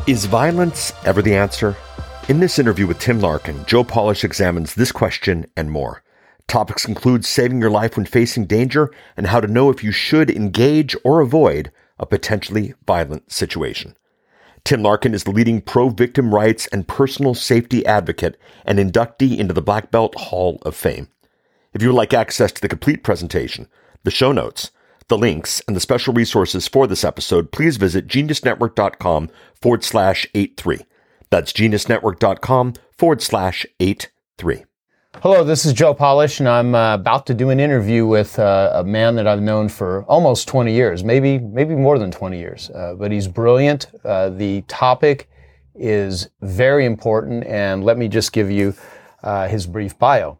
Is violence ever the answer? In this interview with Tim Larkin, Joe Polish examines this question and more. Topics include saving your life when facing danger and how to know if you should engage or avoid a potentially violent situation. Tim Larkin is the leading pro-victim rights and personal safety advocate and inductee into the Black Belt Hall of Fame. If you would like access to the complete presentation, the show notes, the links, and the special resources for this episode, please visit geniusnetwork.com/83. That's geniusnetwork.com/83. Hello, this is Joe Polish, and I'm about to do an interview with a man that I've known for almost 20 years, maybe more than 20 years. But he's brilliant. The topic is very important, and let me just give you his brief bio.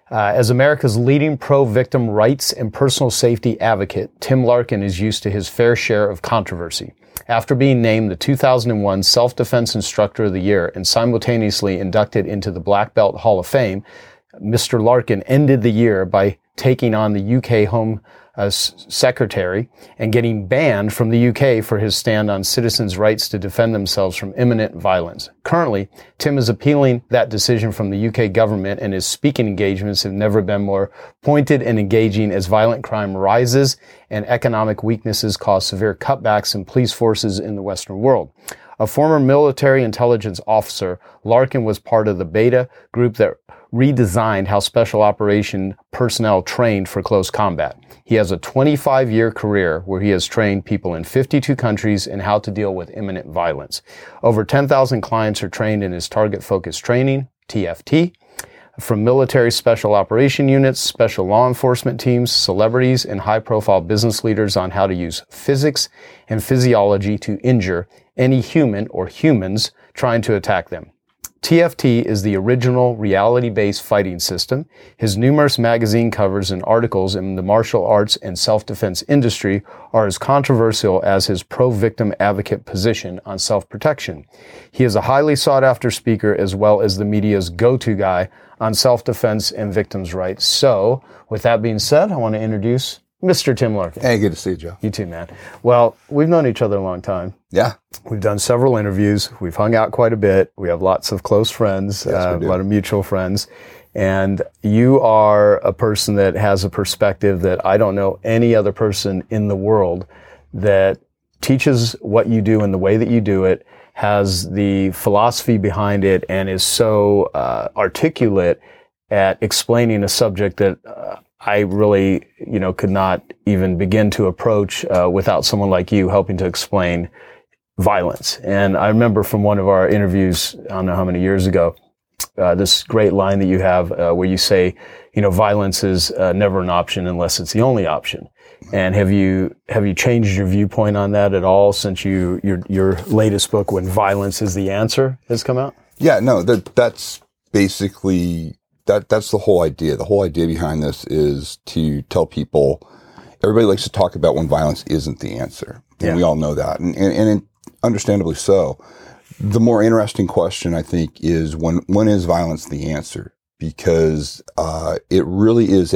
As America's leading pro-victim rights and personal safety advocate, Tim Larkin is used to his fair share of controversy. After being named the 2001 Self-Defense Instructor of the Year and simultaneously inducted into the Black Belt Hall of Fame, Mr. Larkin ended the year by taking on the UK Home Secretary and getting banned from the UK for his stand on citizens' rights to defend themselves from imminent violence. Currently, Tim is appealing that decision from the UK government, and his speaking engagements have never been more pointed and engaging as violent crime rises and economic weaknesses cause severe cutbacks in police forces in the Western world. A former military intelligence officer, Larkin was part of the Beta group that redesigned how special operation personnel trained for close combat. He has a 25-year career where he has trained people in 52 countries in how to deal with imminent violence. Over 10,000 clients are trained in his Target Focus Training, TFT, from military special operation units, special law enforcement teams, celebrities, and high-profile business leaders on how to use physics and physiology to injure any human or humans trying to attack them. TFT is the original reality-based fighting system. His numerous magazine covers and articles in the martial arts and self-defense industry are as controversial as his pro-victim advocate position on self-protection. He is a highly sought-after speaker as well as the media's go-to guy on self-defense and victims' rights. So, with that being said, I want to introduce Mr. Tim Larkin. Hey, good to see you, Joe. You too, man. Well, we've known each other a long time. Yeah. We've done several interviews. We've hung out quite a bit. We have lots of close friends, Yes, a lot of mutual friends. And you are a person that has a perspective that I don't know any other person in the world that teaches what you do and the way that you do it, has the philosophy behind it, and is so articulate at explaining a subject that I really, could not even begin to approach without someone like you helping to explain violence. And I remember from one of our interviews, I don't know how many years ago, this great line that you have where you say, violence is never an option unless it's the only option. And have you changed your viewpoint on that at all since your latest book, When Violence is the Answer, has come out? Yeah, no, that's basically that's the whole idea. The whole idea behind this is to tell people, everybody likes to talk about when violence isn't the answer. And we all know that. And understandably so. The more interesting question, I think, is when is violence the answer? Because it really is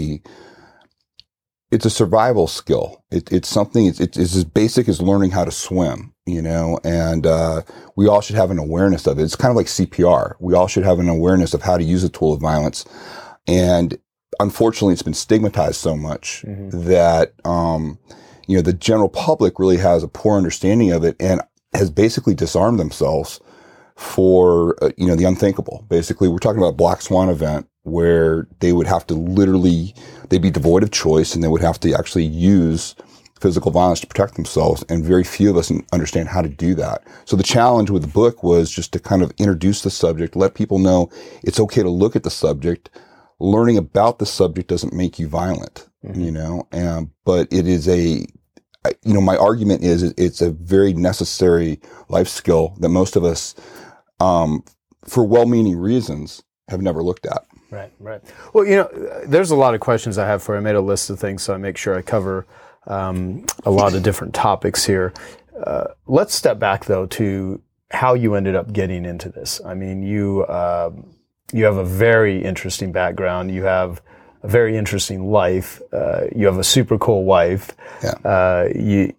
it's a survival skill. It's something, it's as basic as learning how to swim, and we all should have an awareness of it. It's kind of like CPR. We all should have an awareness of how to use a tool of violence. And unfortunately, it's been stigmatized so much that, the general public really has a poor understanding of it and has basically disarmed themselves for, the unthinkable. Basically, we're talking about a black swan event where they would have to they'd be devoid of choice and they would have to actually use physical violence to protect themselves. And very few of us understand how to do that. So the challenge with the book was just to kind of introduce the subject, let people know it's okay to look at the subject. Learning about the subject doesn't make you violent, but it is my argument is it's a very necessary life skill that most of us, for well-meaning reasons, have never looked at. Right. Well, there's a lot of questions I have for you. I made a list of things, so I make sure I cover a lot of different topics here. Let's step back, though, to how you ended up getting into this. I mean, you have a very interesting background. You have a very interesting life. You have a super cool wife. Yeah.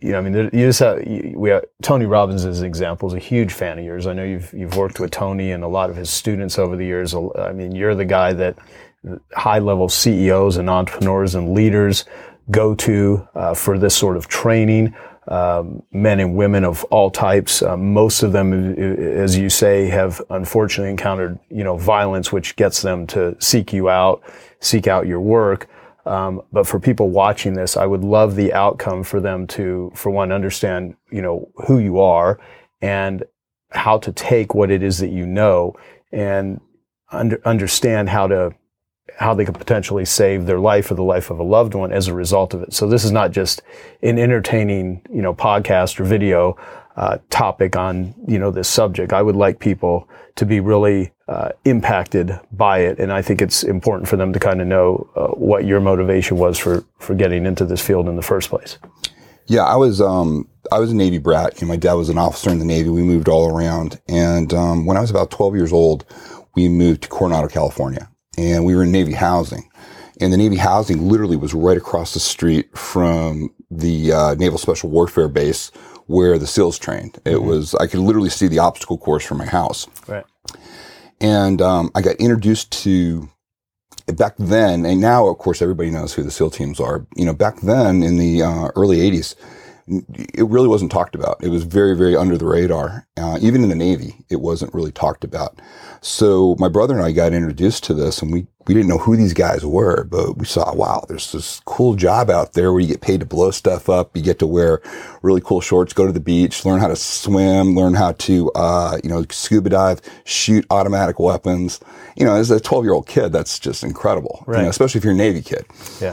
We have Tony Robbins as an example is a huge fan of yours. I know you've worked with Tony and a lot of his students over the years. I mean, you're the guy that high level CEOs and entrepreneurs and leaders go to for this sort of training. Men and women of all types. Most of them, as you say, have unfortunately encountered, violence, which gets them to seek out your work. But for people watching this, I would love the outcome for them to, for one, understand, who you are and how to take what it is that you know and understand how they could potentially save their life or the life of a loved one as a result of it. So this is not just an entertaining, podcast or video topic on, this subject. I would like people to be really impacted by it. And I think it's important for them to kind of know what your motivation was for getting into this field in the first place. Yeah, I was a Navy brat. My dad was an officer in the Navy. We moved all around. And when I was about 12 years old, we moved to Coronado, California. And we were in Navy housing. And the Navy housing literally was right across the street from the Naval Special Warfare Base where the SEALs trained. It was, I could literally see the obstacle course from my house. Right. And I got introduced to, back then, and now, of course, everybody knows who the SEAL teams are. Back then in the early 80s, it really wasn't talked about. It was very, very under the radar. Even in the Navy, it wasn't really talked about. So my brother and I got introduced to this, and we didn't know who these guys were, but we saw, wow, there's this cool job out there where you get paid to blow stuff up. You get to wear really cool shorts, go to the beach, learn how to swim, learn how to, scuba dive, shoot automatic weapons. As a 12-year-old kid, that's just incredible, right. Especially if you're a Navy kid. Yeah.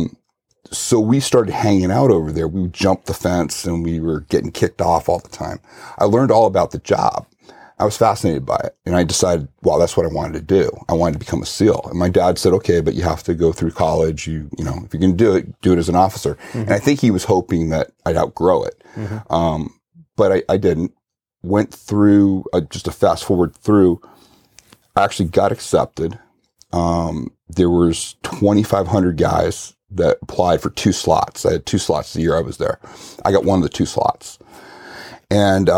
So we started hanging out over there. We would jump the fence and we were getting kicked off all the time. I learned all about the job. I was fascinated by it. And I decided, wow, that's what I wanted to do. I wanted to become a SEAL. And my dad said, okay, but you have to go through college. If you're going to do it as an officer. Mm-hmm. And I think he was hoping that I'd outgrow it. Mm-hmm. But I didn't. Went through, just to fast forward through, I actually got accepted. There was 2,500 guys that applied for 2 slots. I had 2 slots the year I was there. I got one of the 2 slots. And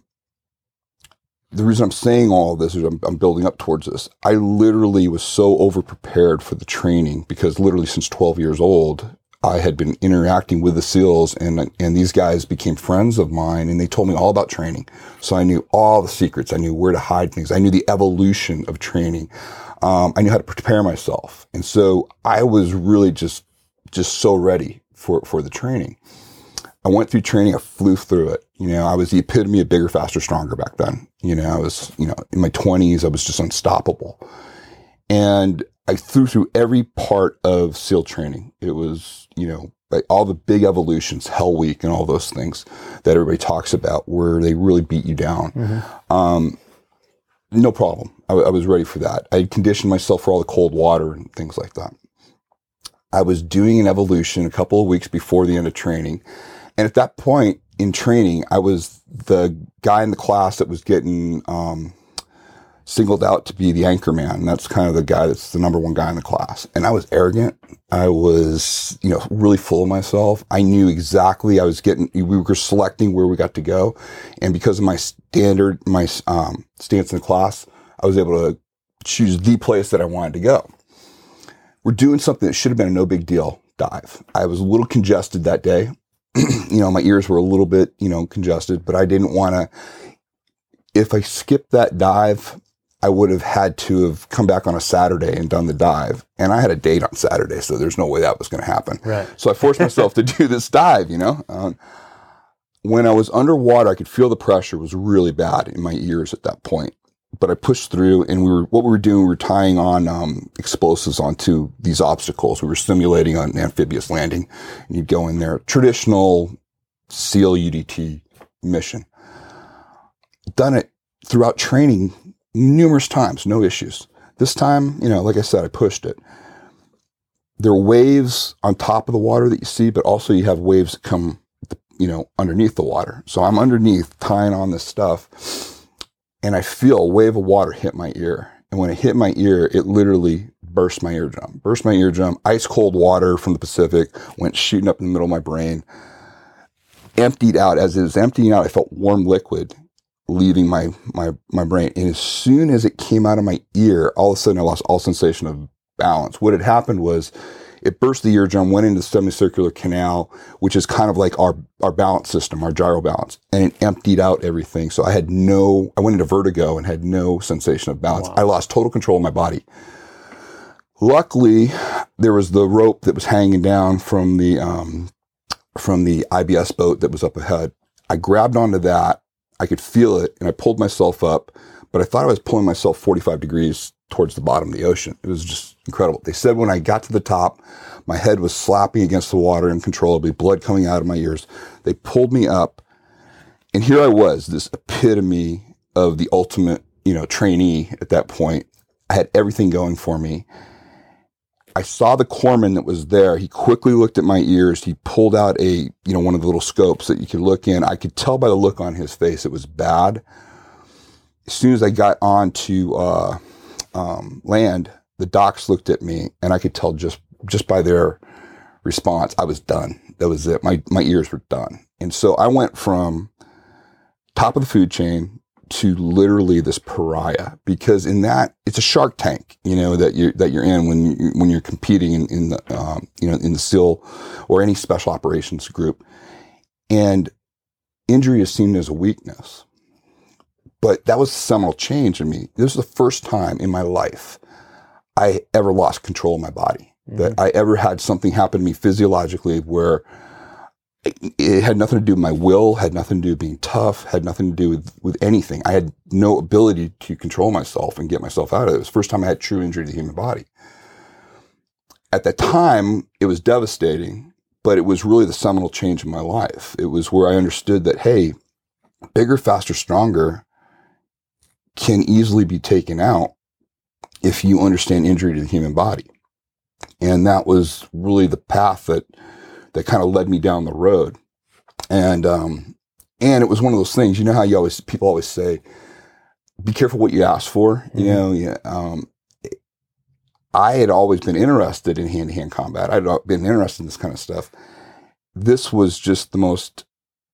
the reason I'm saying all of this is I'm building up towards this. I literally was so over-prepared for the training because literally since 12 years old, I had been interacting with the SEALs and these guys became friends of mine and they told me all about training. So I knew all the secrets. I knew where to hide things. I knew the evolution of training. I knew how to prepare myself. And so I was really just so ready for the training. I went through training. I flew through it. I was the epitome of bigger, faster, stronger back then. I was, in my 20s, I was just unstoppable. And I flew through every part of SEAL training. It was, like all the big evolutions, Hell Week and all those things that everybody talks about where they really beat you down. Mm-hmm. No problem. I was ready for that. I conditioned myself for all the cold water and things like that. I was doing an evolution a couple of weeks before the end of training. And at that point in training, I was the guy in the class that was getting singled out to be the anchor man. And that's kind of the guy that's the number one guy in the class. And I was arrogant. I was, really full of myself. I knew exactly we were selecting where we got to go. And because of my stance in the class, I was able to choose the place that I wanted to go. We're doing something that should have been a no big deal dive. I was a little congested that day. My ears were a little bit, congested, but I didn't want to, if I skipped that dive, I would have had to have come back on a Saturday and done the dive. And I had a date on Saturday, so there's no way that was going to happen. Right. So I forced myself to do this dive, When I was underwater, I could feel the pressure was really bad in my ears at that point. But I pushed through, and we were tying on explosives onto these obstacles. We were simulating an amphibious landing, and you'd go in there. Traditional SEAL UDT mission. Done it throughout training numerous times, no issues. This time, like I said, I pushed it. There are waves on top of the water that you see, but also you have waves that come, underneath the water. So I'm underneath tying on this stuff. And I feel a wave of water hit my ear. And when it hit my ear, it literally burst my eardrum. Ice cold water from the Pacific went shooting up in the middle of my brain, emptied out. As it was emptying out, I felt warm liquid leaving my brain. And as soon as it came out of my ear, all of a sudden I lost all sensation of balance. What had happened was it burst the eardrum, went into the semicircular canal, which is kind of like our balance system, our gyro balance, and it emptied out everything. So I went into vertigo and had no sensation of balance. Wow. I lost total control of my body. Luckily, there was the rope that was hanging down from the IBS boat that was up ahead. I grabbed onto that. I could feel it, and I pulled myself up, but I thought I was pulling myself 45 degrees towards the bottom of the ocean. It was just incredible. They said when I got to the top, my head was slapping against the water uncontrollably, blood coming out of my ears. They pulled me up, and here I was, this epitome of the ultimate, trainee at that point. I had everything going for me. I saw the corpsman that was there. He quickly looked at my ears. He pulled out one of the little scopes that you could look in. I could tell by the look on his face it was bad. As soon as I got onto land, the docs looked at me, and I could tell just by their response, I was done. That was it. My ears were done. And so I went from top of the food chain to literally this pariah, because in that it's a Shark Tank, that you're in when you're competing in the SEAL or any special operations group, and injury is seen as a weakness. But that was a seminal change in me. This was the first time in my life I ever lost control of my body, that I ever had something happen to me physiologically where it had nothing to do with my will, had nothing to do with being tough, had nothing to do with anything. I had no ability to control myself and get myself out of it. It was the first time I had true injury to the human body. At that time, it was devastating, but it was really the seminal change in my life. It was where I understood that, hey, bigger, faster, stronger can easily be taken out if you understand injury to the human body. And that was really the path that kind of led me down the road. And it was one of those things, how people always say, be careful what you ask for. I had always been interested in hand-to-hand combat. I'd been interested in this kind of stuff. This was just the most,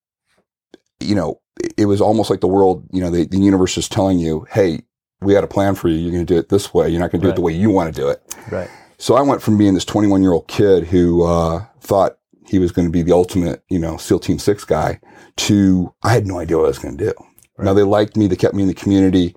it was almost like the world, the universe is telling you, hey, we had a plan for you. You're going to do it this way. You're not going to do it the way you want to do it. Right. So I went from being this 21-year-old kid who thought he was going to be the ultimate, SEAL Team 6 guy, to I had no idea what I was going to do. Right. Now, they liked me. They kept me in the community.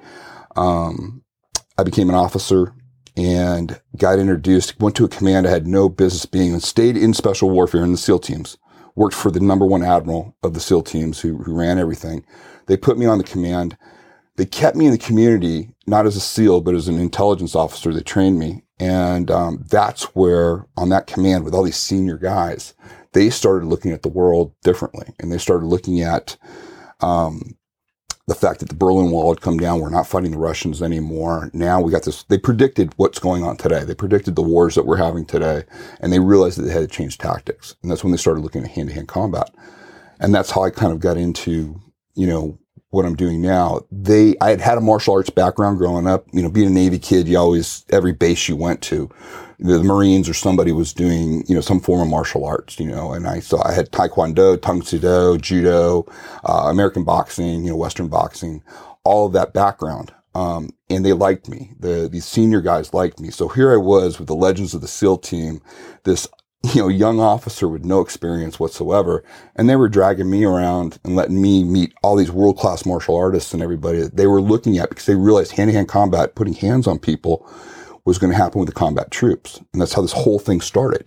I became an officer and got introduced, went to a command I had no business being, and stayed in special warfare in the SEAL teams. Worked for the #1 admiral of the SEAL teams who ran everything. They put me on the command. They kept me in the community, not as a SEAL, but as an intelligence officer. They trained me. And that's where, on that command with all these senior guys, they started looking at the world differently. And they started looking at the fact that the Berlin Wall had come down. We're not fighting the Russians anymore. Now we got this. They predicted what's going on today. They predicted the wars that we're having today. And they realized that they had to change tactics. And that's when they started looking at hand-to-hand combat. And that's how I kind of got into, what I'm doing now. I had a martial arts background growing up. Being a Navy kid, every base you went to, the Marines or somebody was doing, some form of martial arts, and I had Taekwondo, Tang Soo Do, Judo, American boxing, Western boxing, all of that background. And they liked me. These senior guys liked me. So here I was with the legends of the SEAL team, this young officer with no experience whatsoever. And they were dragging me around and letting me meet all these world-class martial artists and everybody that they were looking at, because they realized hand-to-hand combat, putting hands on people, was going to happen with the combat troops. And that's how this whole thing started.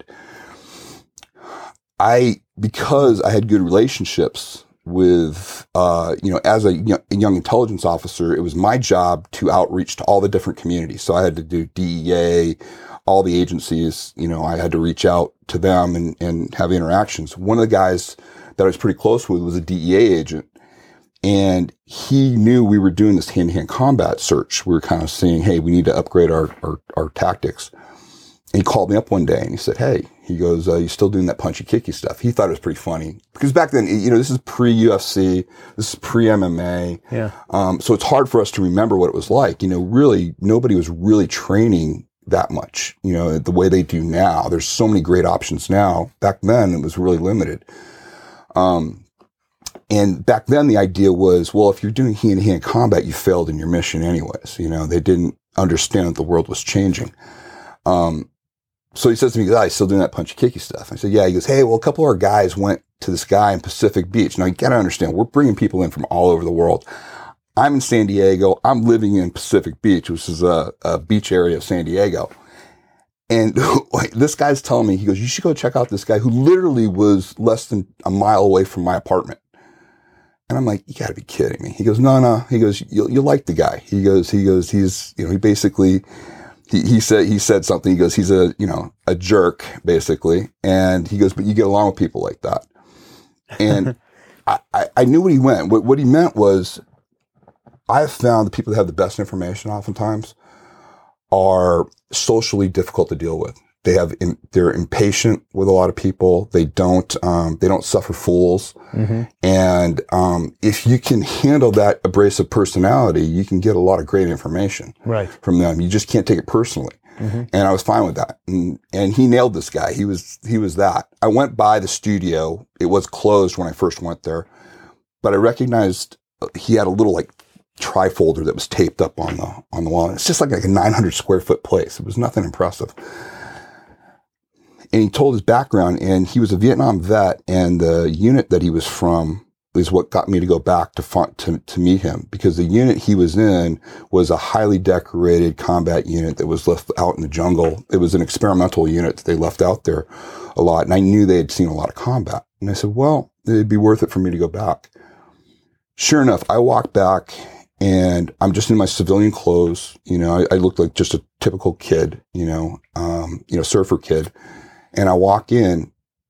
Because I had good relationships with, as a young intelligence officer, it was my job to outreach to all the different communities. So I had to do DEA, all the agencies, I had to reach out to them and have interactions. One of the guys that I was pretty close with was a DEA agent, and he knew we were doing this hand-to-hand combat search. We were kind of saying, hey, we need to upgrade our tactics. And he called me up one day and he said, hey, he goes, you still doing that punchy kicky stuff? He thought it was pretty funny, because back then, this is pre-UFC, this is pre-MMA. Yeah. So it's hard for us to remember what it was like. Really, nobody was really training that much, the way they do now. There's so many great options now. Back then, it was really limited. And back then, the idea was, well, if you're doing hand-to-hand combat, you failed in your mission anyways. They didn't understand that the world was changing. So he says to me, "I still doing that punchy-kicky stuff?" I said, "Yeah." He goes, "Hey, well, a couple of our guys went to this guy in Pacific Beach." Now, you got to understand, we're bringing people in from all over the world. I'm in San Diego. I'm living in Pacific Beach, which is a beach area of San Diego. And this guy's telling me, he goes, "You should go check out this guy who literally was less than a mile away from my apartment." And I'm like, "You got to be kidding me." He goes, No. He goes, "You'll like the guy." He goes, he's, he basically, he said something. He goes, "He's a jerk, basically." And he goes, "But you get along with people like that." And I knew what he meant. What he meant was, I've found the people that have the best information oftentimes are socially difficult to deal with. They're impatient with a lot of people. They don't suffer fools. Mm-hmm. And, if you can handle that abrasive personality, you can get a lot of great information from them. You just can't take it personally. Mm-hmm. And I was fine with that. And he nailed this guy. He was that. I went by the studio. It was closed when I first went there, but I recognized he had a little trifolder that was taped up on the wall. And it's just like a 900 square foot place. It was nothing impressive. And he told his background, and he was a Vietnam vet, and the unit that he was from is what got me to go back to meet him, because the unit he was in was a highly decorated combat unit that was left out in the jungle. It was an experimental unit that they left out there a lot, and I knew they had seen a lot of combat. And I said, well, it'd be worth it for me to go back. Sure enough, I walked back, and I'm just in my civilian clothes. I looked like just a typical kid, surfer kid. And I walk in,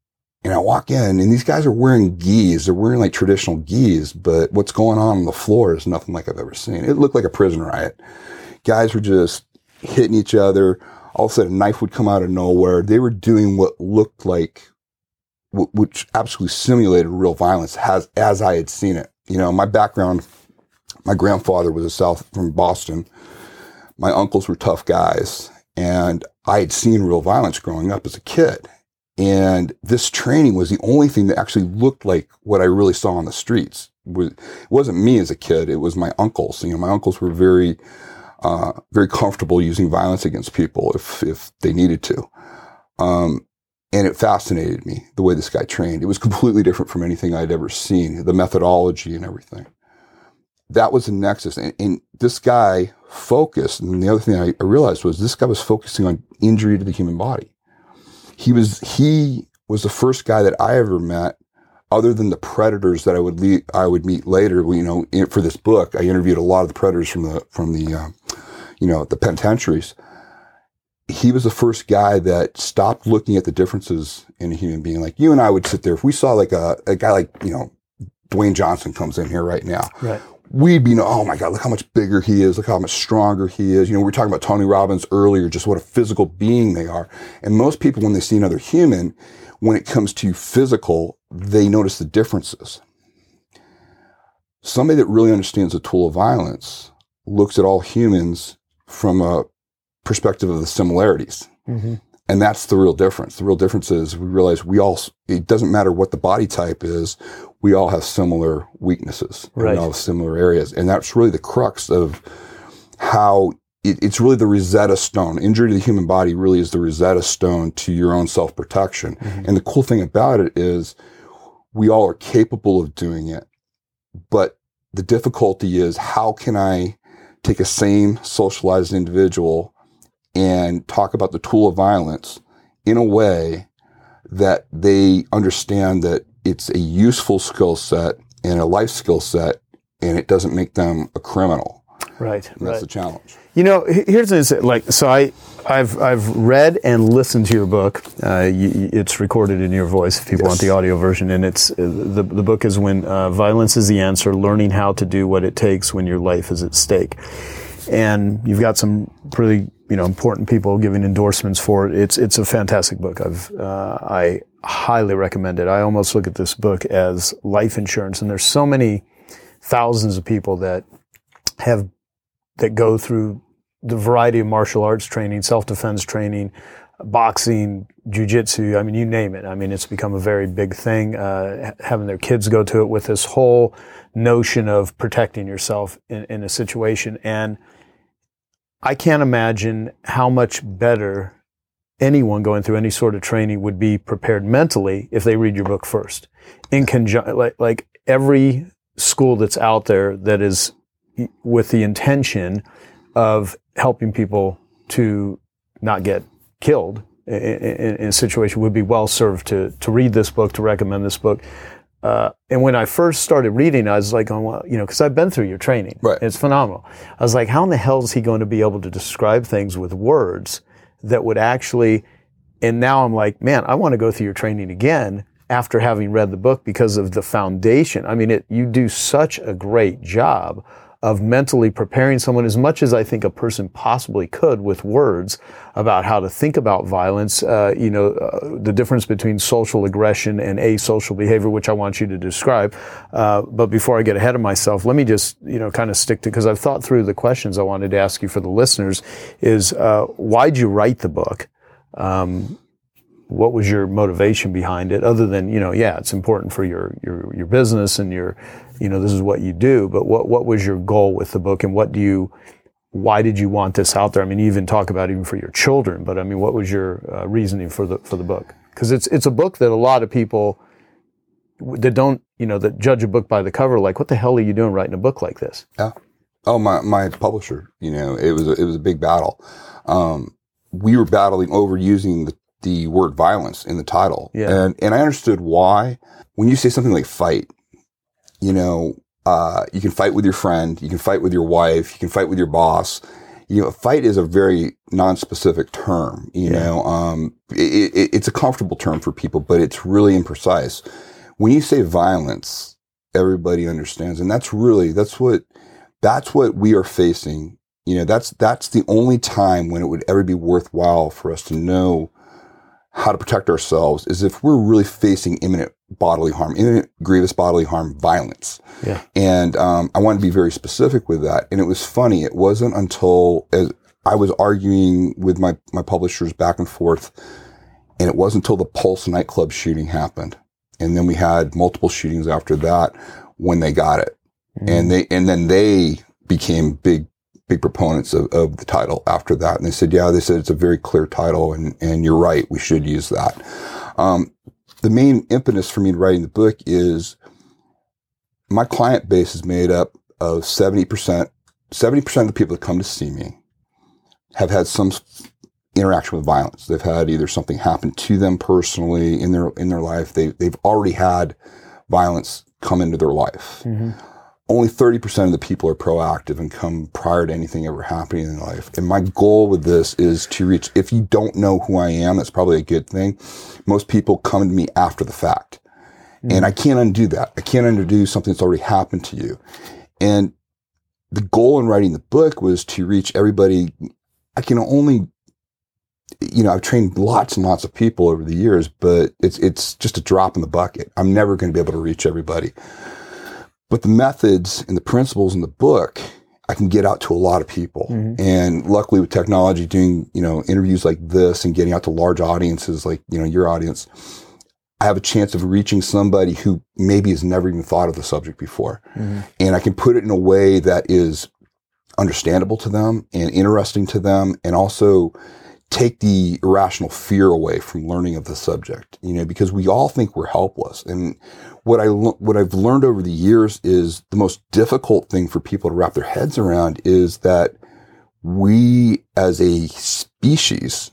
and these guys are wearing gis. They're wearing traditional gis, but what's going on the floor is nothing like I've ever seen. It looked like a prison riot. Guys were just hitting each other. All of a sudden, a knife would come out of nowhere. They were doing what looked like, which absolutely simulated real violence as I had seen it. My background, my grandfather was from Boston. My uncles were tough guys. And I had seen real violence growing up as a kid. And this training was the only thing that actually looked like what I really saw on the streets. It wasn't me as a kid. It was my uncles. My uncles were very, very comfortable using violence against people if they needed to. And it fascinated me the way this guy trained. It was completely different from anything I'd ever seen, the methodology and everything. That was the nexus. And this guy focused, and the other thing I realized was this guy was focusing on injury to the human body. He was the first guy that I ever met, other than the predators that I would meet later. For this book, I interviewed a lot of the predators from the penitentiaries. He was the first guy that stopped looking at the differences in a human being. Like you and I would sit there, if we saw a guy like Dwayne Johnson comes in here right now. Right. We'd be, oh my God, look how much bigger he is. Look how much stronger he is. We were talking about Tony Robbins earlier, just what a physical being they are. And most people, when they see another human, when it comes to physical, they notice the differences. Somebody that really understands the tool of violence looks at all humans from a perspective of the similarities. Mm-hmm. And that's the real difference. The real difference is we realize it doesn't matter what the body type is, we all have similar weaknesses. Right. We all have similar areas. And that's really the crux of how it's really the Rosetta Stone. Injury to the human body really is the Rosetta Stone to your own self-protection. Mm-hmm. And the cool thing about it is we all are capable of doing it. But the difficulty is, how can I take a sane, socialized individual and talk about the tool of violence in a way that they understand that it's a useful skill set and a life skill set, and it doesn't make them a criminal. Right. And that's the challenge. Here's the thing. So I've read and listened to your book. It's recorded in your voice if people want the audio version. And it's the book is When Violence is the Answer: Learning How to Do What It Takes When Your Life is at Stake. And you've got some pretty important people giving endorsements for it. It's a fantastic book. I highly recommend it. I almost look at this book as life insurance, and there's so many thousands of people that go through the variety of martial arts training, self-defense training, boxing, jiu-jitsu, I mean, you name it. I mean, it's become a very big thing, having their kids go to it with this whole notion of protecting yourself in a situation. And I can't imagine how much better anyone going through any sort of training would be prepared mentally if they read your book first. In like every school that's out there that is with the intention of helping people to not get killed in a situation would be well served to read this book, to recommend this book. And when I first started reading, I was like, oh, well, because I've been through your training. Right. It's phenomenal. I was like, how in the hell is he going to be able to describe things with words that would actually, and now I'm like, man, I want to go through your training again after having read the book because of the foundation. I mean, you do such a great job of mentally preparing someone as much as I think a person possibly could with words about how to think about violence, the difference between social aggression and asocial behavior, which I want you to describe. But before I get ahead of myself, let me just, kind of stick to, because I've thought through the questions I wanted to ask you for the listeners is, why'd you write the book? What was your motivation behind it? Other than, it's important for your business and this is what you do, but what was your goal with the book, and why did you want this out there? I mean, you even talk about even for your children, but I mean, what was your reasoning for the book? Because it's a book that a lot of people that don't, that judge a book by the cover, like, what the hell are you doing writing a book like this? Yeah. Oh, my publisher, it was a big battle. We were battling over using the word violence in the title. Yeah. And I understood why. When you say something like fight, you can fight with your friend, you can fight with your wife, you can fight with your boss. Fight is a very non-specific term, it's a comfortable term for people, but it's really imprecise. When you say violence, everybody understands. And that's what we are facing. That's the only time when it would ever be worthwhile for us to know how to protect ourselves is if we're really facing imminent grievous bodily harm, violence. Yeah. And I wanted to be very specific with that. And it was funny. It wasn't until as I was arguing with my publishers back and forth, and it wasn't until the Pulse nightclub shooting happened. And then we had multiple shootings after that when they got it. Mm-hmm. And then they became big proponents of the title after that. And they said it's a very clear title, and you're right, we should use that. The main impetus for me writing the book is my client base is made up of 70% of the people that come to see me have had some interaction with violence. They've had either something happen to them personally in their life. They've already had violence come into their life. Mm-hmm. Only 30% of the people are proactive and come prior to anything ever happening in their life. And my goal with this is to reach, if you don't know who I am, that's probably a good thing. Most people come to me after the fact. Mm-hmm. And I can't undo that. I can't undo something that's already happened to you. And the goal in writing the book was to reach everybody. I can only, I've trained lots and lots of people over the years, but it's just a drop in the bucket. I'm never going to be able to reach everybody. But the methods and the principles in the book, I can get out to a lot of people. Mm-hmm. And luckily with technology, doing, interviews like this and getting out to large audiences like, your audience, I have a chance of reaching somebody who maybe has never even thought of the subject before. Mm-hmm. And I can put it in a way that is understandable to them and interesting to them, and also take the irrational fear away from learning of the subject, because we all think we're helpless. And what I've learned over the years is the most difficult thing for people to wrap their heads around is that we as a species,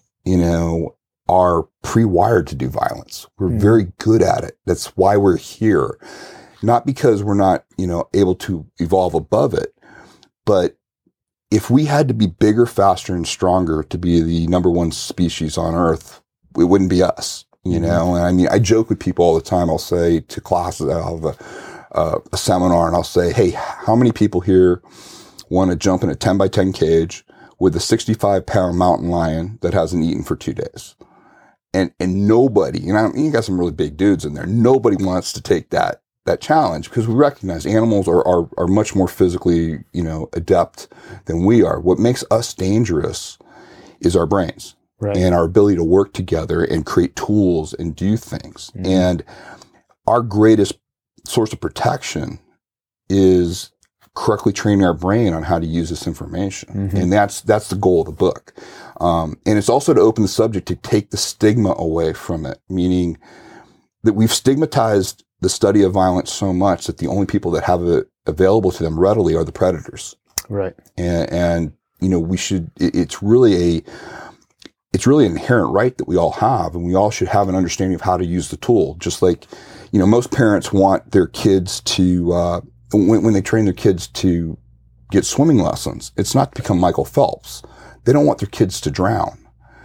are pre-wired to do violence. We're very good at it. That's why we're here. Not because we're not, able to evolve above it, but if we had to be bigger, faster, and stronger to be the number one species on Earth, it wouldn't be us, And I mean, I joke with people all the time. I'll say to classes, I'll have a seminar, and I'll say, hey, how many people here want to jump in a 10 by 10 cage with a 65-pound mountain lion that hasn't eaten for 2 days? And nobody, you got some really big dudes in there. Nobody wants to take that challenge because we recognize animals are much more physically, adept than we are. What makes us dangerous is our brains. Right. And our ability to work together and create tools and do things. Mm-hmm. And our greatest source of protection is correctly training our brain on how to use this information. Mm-hmm. And that's the goal of the book. And it's also to open the subject to take the stigma away from it, meaning that we've stigmatized the study of violence so much that the only people that have it available to them readily are the predators. Right. And we should, it's really an inherent right that we all have, and we all should have an understanding of how to use the tool. Just like, most parents want their kids to, when they train their kids to get swimming lessons, it's not to become Michael Phelps. They don't want their kids to drown,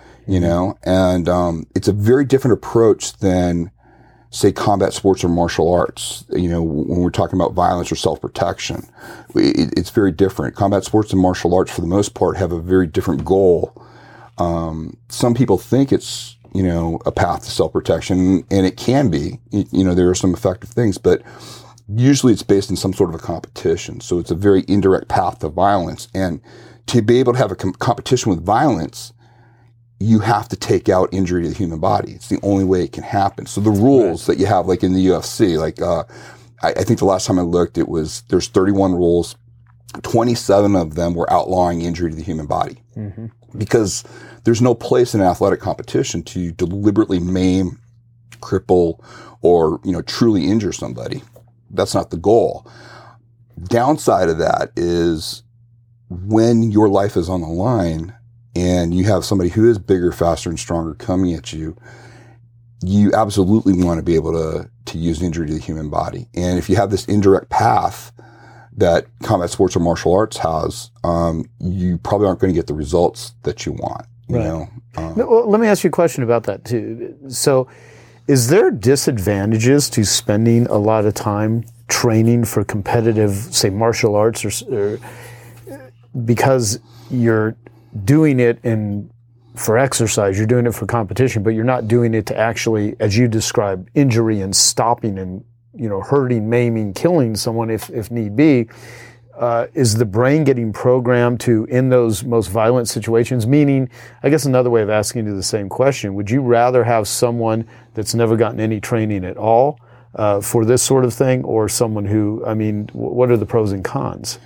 and it's a very different approach than, say, combat sports or martial arts. When we're talking about violence or self-protection, it's very different. Combat sports and martial arts, for the most part, have a very different goal. Some people think it's, a path to self-protection, and it can be, there are some effective things, but usually it's based in some sort of a competition. So it's a very indirect path to violence. And to be able to have a competition with violence, you have to take out injury to the human body. It's the only way it can happen. So the rules that you have, like in the UFC, I think the last time I looked, there's 31 rules. 27 of them were outlawing injury to the human body. Mm-hmm. Because there's no place in an athletic competition to deliberately maim, cripple, or, truly injure somebody. That's not the goal. Downside of that is when your life is on the line and you have somebody who is bigger, faster, and stronger coming at you, you absolutely want to be able to use injury to the human body. And if you have this indirect path that combat sports or martial arts has, you probably aren't going to get the results that you want. Well, let me ask you a question about that too. So, is there disadvantages to spending a lot of time training for competitive, say, martial arts, or because you're doing it for exercise, you're doing it for competition, but you're not doing it to actually, as you described, injury and stopping and hurting, maiming, killing someone if need be? Is the brain getting programmed to, in those most violent situations? Meaning, I guess another way of asking you the same question, would you rather have someone that's never gotten any training at all for this sort of thing, or someone who, what are the pros and cons?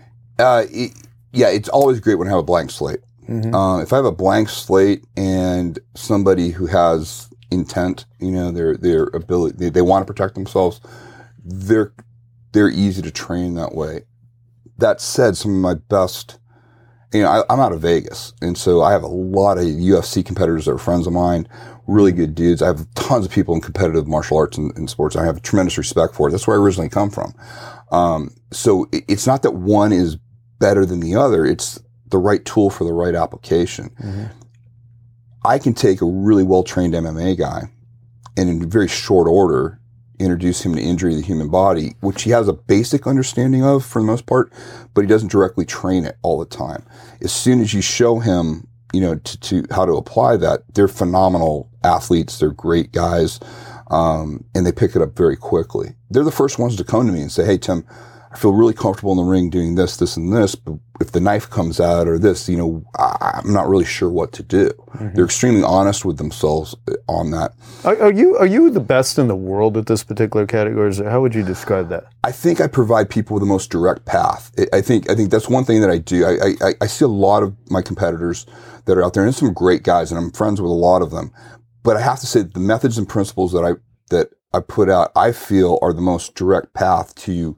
It's always great when I have a blank slate. Mm-hmm. If I have a blank slate and somebody who has intent, their ability, they want to protect themselves, they're easy to train that way. That said, some of my best, I'm out of Vegas, and so I have a lot of UFC competitors that are friends of mine, really good dudes. I have tons of people in competitive martial arts and sports. I have tremendous respect for it. That's where I originally come from. So it's not that one is better than the other. It's the right tool for the right application. Mm-hmm. I can take a really well-trained MMA guy and in very short order introduce him to injury to the human body, which he has a basic understanding of for the most part, but he doesn't directly train it all the time. As soon as you show him, to how to apply that, they're phenomenal athletes. They're great guys. And they pick it up very quickly. They're the first ones to come to me and say, "Hey, Tim, I feel really comfortable in the ring doing this, this, and this, but if the knife comes out or this, I'm not really sure what to do." Mm-hmm. They're extremely honest with themselves on that. Are you the best in the world at this particular category? How would you describe that? I think I provide people with the most direct path. I think that's one thing that I do. I see a lot of my competitors that are out there, and some great guys, and I'm friends with a lot of them. But I have to say that the methods and principles that I put out, I feel are the most direct path to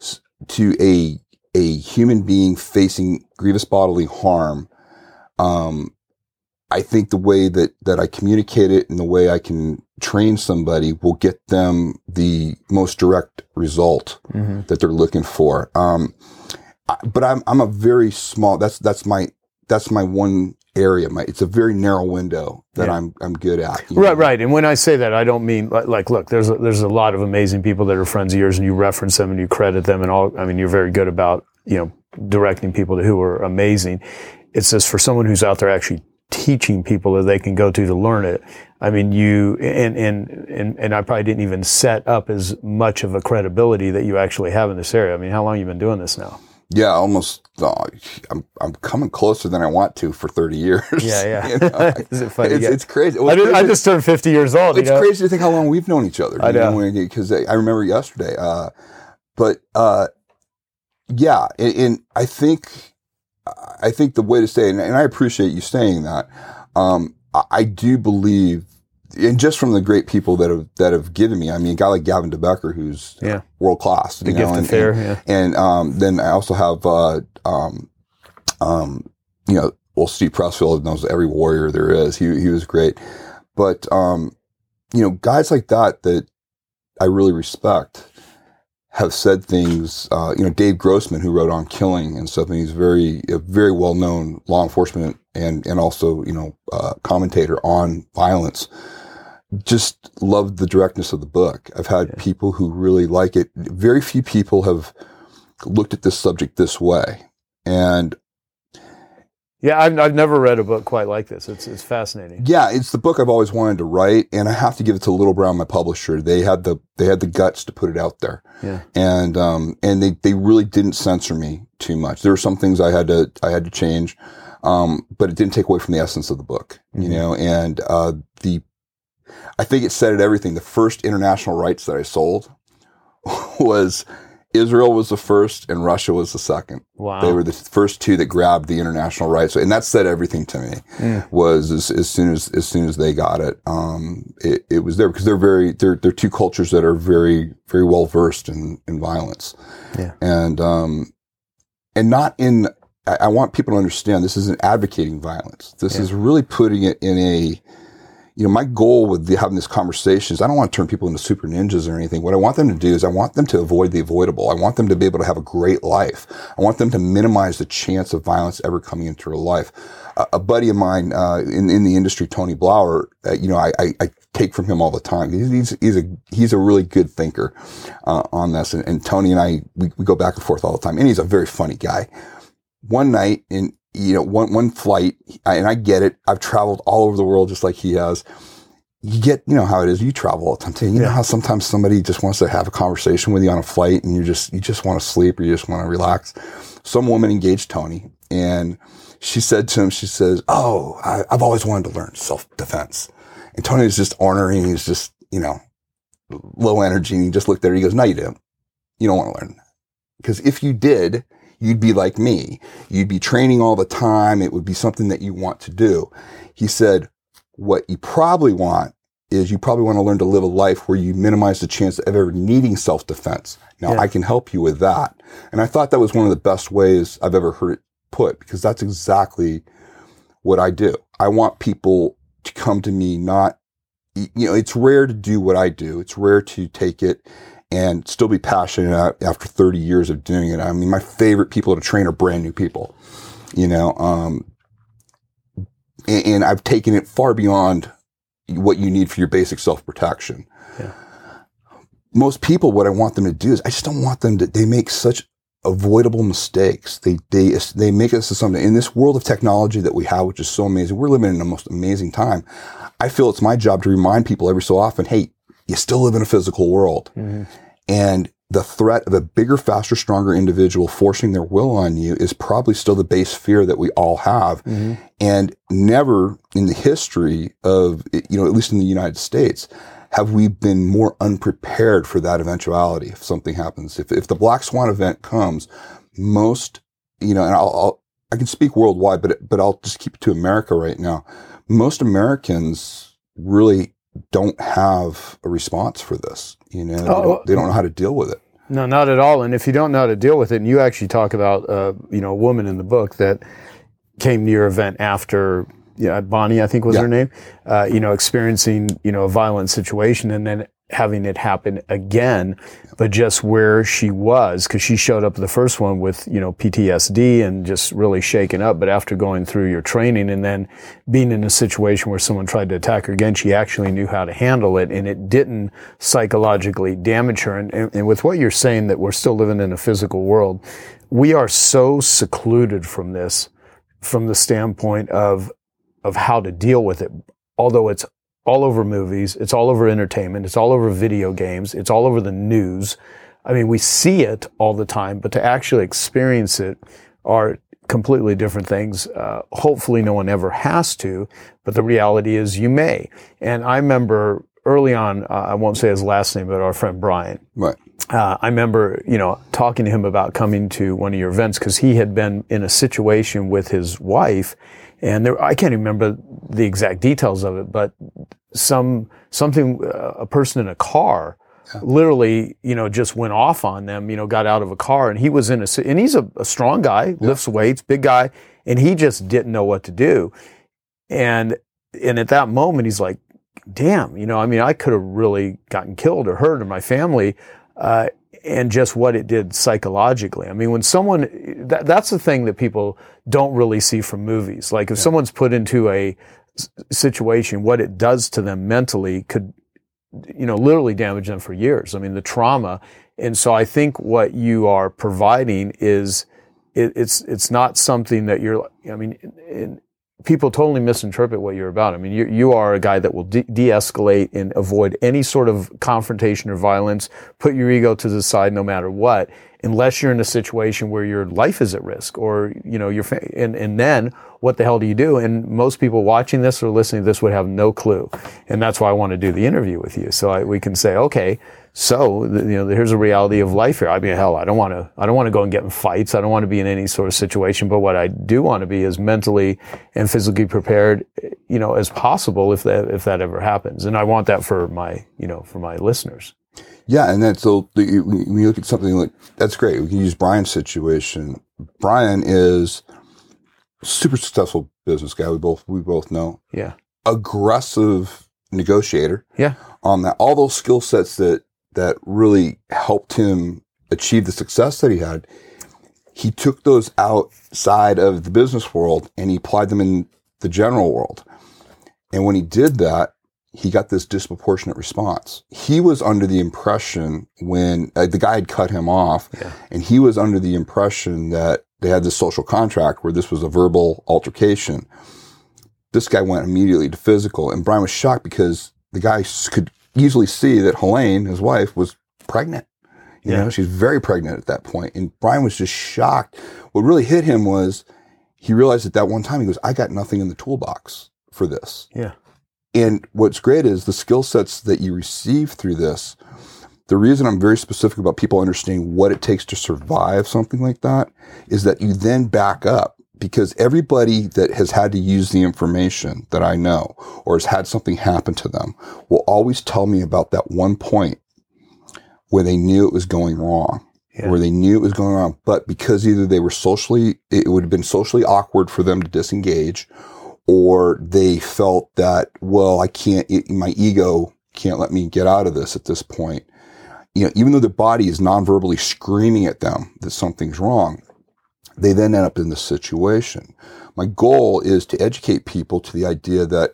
a human being facing grievous bodily harm. I think the way that I communicate it and the way I can train somebody will get them the most direct result mm-hmm. that they're looking for. But I'm a very small, that's my one area. It's a very narrow window that I'm good at. Right. And when I say that, I don't mean like, look, there's a lot of amazing people that are friends of yours, and you reference them and you credit them and all. You're very good about, directing people to who are amazing. It's just for someone who's out there actually teaching people that they can go to learn it. I mean, you and I probably didn't even set up as much of a credibility that you actually have in this area. I mean, how long have you been doing this now? Yeah, almost. I'm coming closer than I want to for 30 years. Yeah. You know? Is it funny? It's crazy. I just turned 50 years old. It's crazy to think how long we've known each other. I know. Because I remember yesterday. Yeah, and I think the way to say it, and I appreciate you saying that. I do believe, and just from the great people that have given me, I mean, a guy like Gavin DeBecker, who's world class, the gift of fair, and then I also have Steve Pressfield knows every warrior there is. He was great, but guys like that I really respect have said things. Dave Grossman, who wrote on killing and stuff, and he's a very well known law enforcement and also commentator on violence. Just loved the directness of the book. I've had people who really like it. Very few people have looked at this subject this way, and I've never read a book quite like this. It's fascinating. Yeah, it's the book I've always wanted to write, and I have to give it to Little Brown, my publisher. They had the guts to put it out there. Yeah. And they really didn't censor me too much. There were some things I had to change, but it didn't take away from the essence of the book, and I think it said it everything. The first international rights that I sold was Israel was the first and Russia was the second. Wow. They were the first two that grabbed the international rights. And that said everything to me. Was as soon as they got it, it was there because they're two cultures that are very, very well versed in violence. Yeah. And not in, I want people to understand this isn't advocating violence. This is really putting it in a, my goal with having this conversation is I don't want to turn people into super ninjas or anything. What I want them to do is I want them to avoid the avoidable. I want them to be able to have a great life. I want them to minimize the chance of violence ever coming into their life. A buddy of mine in the industry, Tony Blauer, I take from him all the time. He's a really good thinker on this. And Tony and I, we go back and forth all the time. And he's a very funny guy. One night one flight, and I get it. I've traveled all over the world just like he has. You get, how it is. You travel all the time too. You know how sometimes somebody just wants to have a conversation with you on a flight and you just want to sleep or you just want to relax. Some woman engaged Tony and she said to him, she says, "Oh, I've always wanted to learn self-defense." And Tony was just ornery. He's just, low energy. And he just looked at her. He goes, "No, you don't. You don't want to learn that. Because if you did, you'd be like me. You'd be training all the time. It would be something that you want to do." He said, "What you probably want is you probably want to learn to live a life where you minimize the chance of ever needing self-defense. Now, I can help you with that." And I thought that was one of the best ways I've ever heard it put, because that's exactly what I do. I want people to come to me it's rare to do what I do. It's rare to take it and still be passionate after 30 years of doing it. I mean, my favorite people to train are brand new people, and I've taken it far beyond what you need for your basic self-protection. Yeah. Most people, what I want them to do is I just don't want them to, they make such avoidable mistakes. They make us to something in this world of technology that we have, which is so amazing. We're living in the most amazing time. I feel it's my job to remind people every so often, hey, you still live in a physical world. Mm-hmm. And the threat of a bigger, faster, stronger individual forcing their will on you is probably still the base fear that we all have. Mm-hmm. And never in the history of, at least in the United States, have we been more unprepared for that eventuality if something happens. If the Black Swan event comes, most, and I can speak worldwide, but I'll just keep it to America right now. Most Americans really don't have a response for this. They don't know how to deal with it. No, not at all. And if you don't know how to deal with it, and you actually talk about, a woman in the book that came to your event after, Bonnie, I think was her name, experiencing, a violent situation and then having it happen again, but just where she was, because she showed up the first one with, PTSD and just really shaken up. But after going through your training and then being in a situation where someone tried to attack her again, she actually knew how to handle it and it didn't psychologically damage her. And with what you're saying that we're still living in a physical world, we are so secluded from this, from the standpoint of how to deal with it. Although it's all over movies, it's all over entertainment, it's all over video games, it's all over the news. I mean, we see it all the time, but to actually experience it are completely different things. Hopefully no one ever has to, but the reality is you may. And I remember early on, I won't say his last name, but our friend Brian. Right. I remember, talking to him about coming to one of your events because he had been in a situation with his wife, and I can't even remember the exact details of it, but a person in a car literally, just went off on them, got out of a car, and he was and he's a strong guy, lifts weights, big guy, and he just didn't know what to do. And at that moment, he's like, damn, I could have really gotten killed or hurt, or my family, and just what it did psychologically. I mean, when someone, that's the thing that people don't really see from movies. Like if someone's put into a situation, what it does to them mentally could, literally damage them for years. I mean, the trauma. And so I think what you are providing is, it's not something that people totally misinterpret what you're about. I mean, you are a guy that will de-escalate and avoid any sort of confrontation or violence, put your ego to the side no matter what, unless you're in a situation where your life is at risk or, and then what the hell do you do? And most people watching this or listening to this would have no clue. And that's why I want to do the interview with you. So we can say, okay, so, here's a reality of life here. I mean, hell, I don't want to go and get in fights. I don't want to be in any sort of situation, but what I do want to be is mentally and physically prepared, as possible if that ever happens. And I want that for my listeners. Yeah. And then, so when you look at something like, that's great. We can use Brian's situation. Brian is a super successful business guy. We both know. Yeah. Aggressive negotiator. Yeah. On that, all those skill sets that really helped him achieve the success that he had, he took those outside of the business world and he applied them in the general world. And when he did that, he got this disproportionate response. He was under the impression when the guy had cut him off, and he was under the impression that they had this social contract where this was a verbal altercation. This guy went immediately to physical, and Brian was shocked because the guy could easily see that Helene, his wife, was pregnant. She's very pregnant at that point. And Brian was just shocked. What really hit him was he realized at that one time, he goes, I got nothing in the toolbox for this. Yeah. And what's great is the skill sets that you receive through this. The reason I'm very specific about people understanding what it takes to survive something like that is that you then back up. Because everybody that has had to use the information that I know or has had something happen to them will always tell me about that one point where they knew it was going wrong, but because either it would have been socially awkward for them to disengage, or they felt that, well, my ego can't let me get out of this at this point. Even though their body is non-verbally screaming at them that something's wrong, they then end up in this situation. My goal is to educate people to the idea that,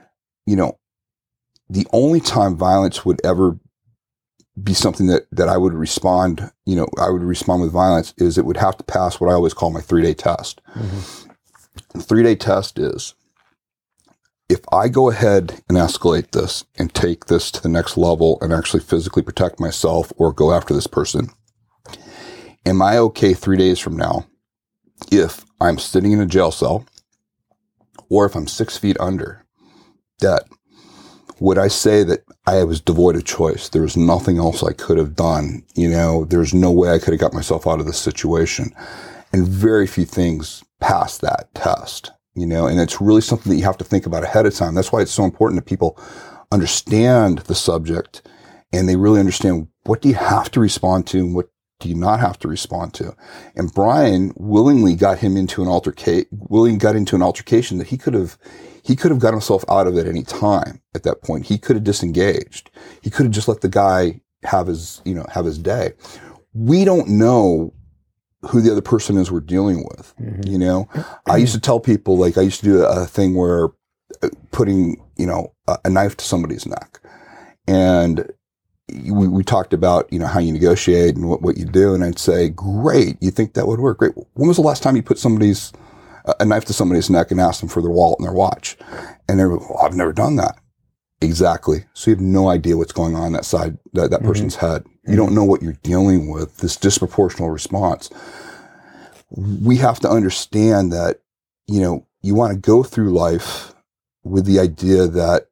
the only time violence would ever be something that I would respond, I would respond with violence is it would have to pass what I always call my 3-day test. Mm-hmm. The 3-day test is, if I go ahead and escalate this and take this to the next level and actually physically protect myself or go after this person, am I okay 3 days from now if I'm sitting in a jail cell or if I'm 6 feet under dead? Would I say that I was devoid of choice? There was nothing else I could have done. There's no way I could have got myself out of this situation. And very few things pass that test, and it's really something that you have to think about ahead of time. That's why it's so important that people understand the subject and they really understand what do you have to respond to and what do you not have to respond to. And Brian willingly got into an altercation that he could have got himself out of at any time at that point. He could have disengaged. He could have just let the guy have his day. We don't know who the other person is we're dealing with. Mm-hmm. I used to tell people, I used to do a thing where putting, a knife to somebody's neck, and we talked about, how you negotiate and what you do. And I'd say, great. You think that would work? Great. When was the last time you put somebody's a knife to somebody's neck and ask them for their wallet and their watch. And they're, well, I've never done that. Exactly. So you have no idea what's going on that side, that person's head. You don't know what you're dealing with, this disproportional response. We have to understand that, you want to go through life with the idea that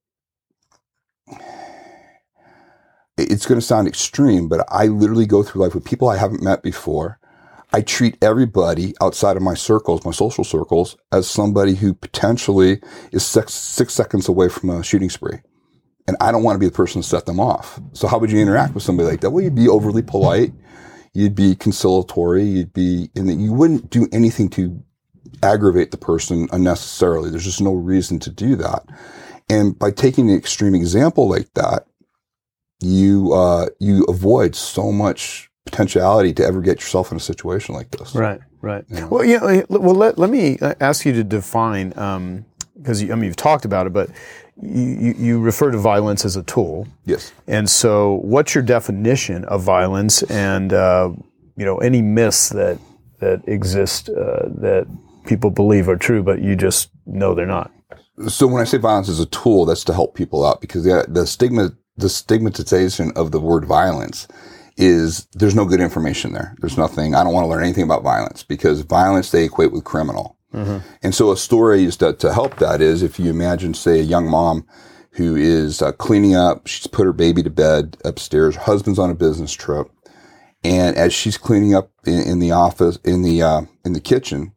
it's going to sound extreme, but I literally go through life with people I haven't met before. I treat everybody outside of my circles, my social circles, as somebody who potentially is 6 seconds away from a shooting spree. And I don't want to be the person to set them off. So how would you interact with somebody like that? Well, you'd be overly polite. You'd be conciliatory. You wouldn't do anything to aggravate the person unnecessarily. There's just no reason to do that. And by taking an extreme example like that, you avoid so much potentiality to ever get yourself in a situation like this. Right. Well, let me ask you to define, because you've talked about it, but you refer to violence as a tool. Yes. And so what's your definition of violence, and any myths that exist that people believe are true, but you just know they're not? So when I say violence as a tool, that's to help people out, because the stigmatization of the word violence is there's no good information there. There's nothing. I don't want to learn anything about violence, because violence they equate with criminal. Mm-hmm. And so a story is to help that is, if you imagine, say, a young mom who is cleaning up, she's put her baby to bed upstairs, her husband's on a business trip, and as she's cleaning up in the office, in the kitchen,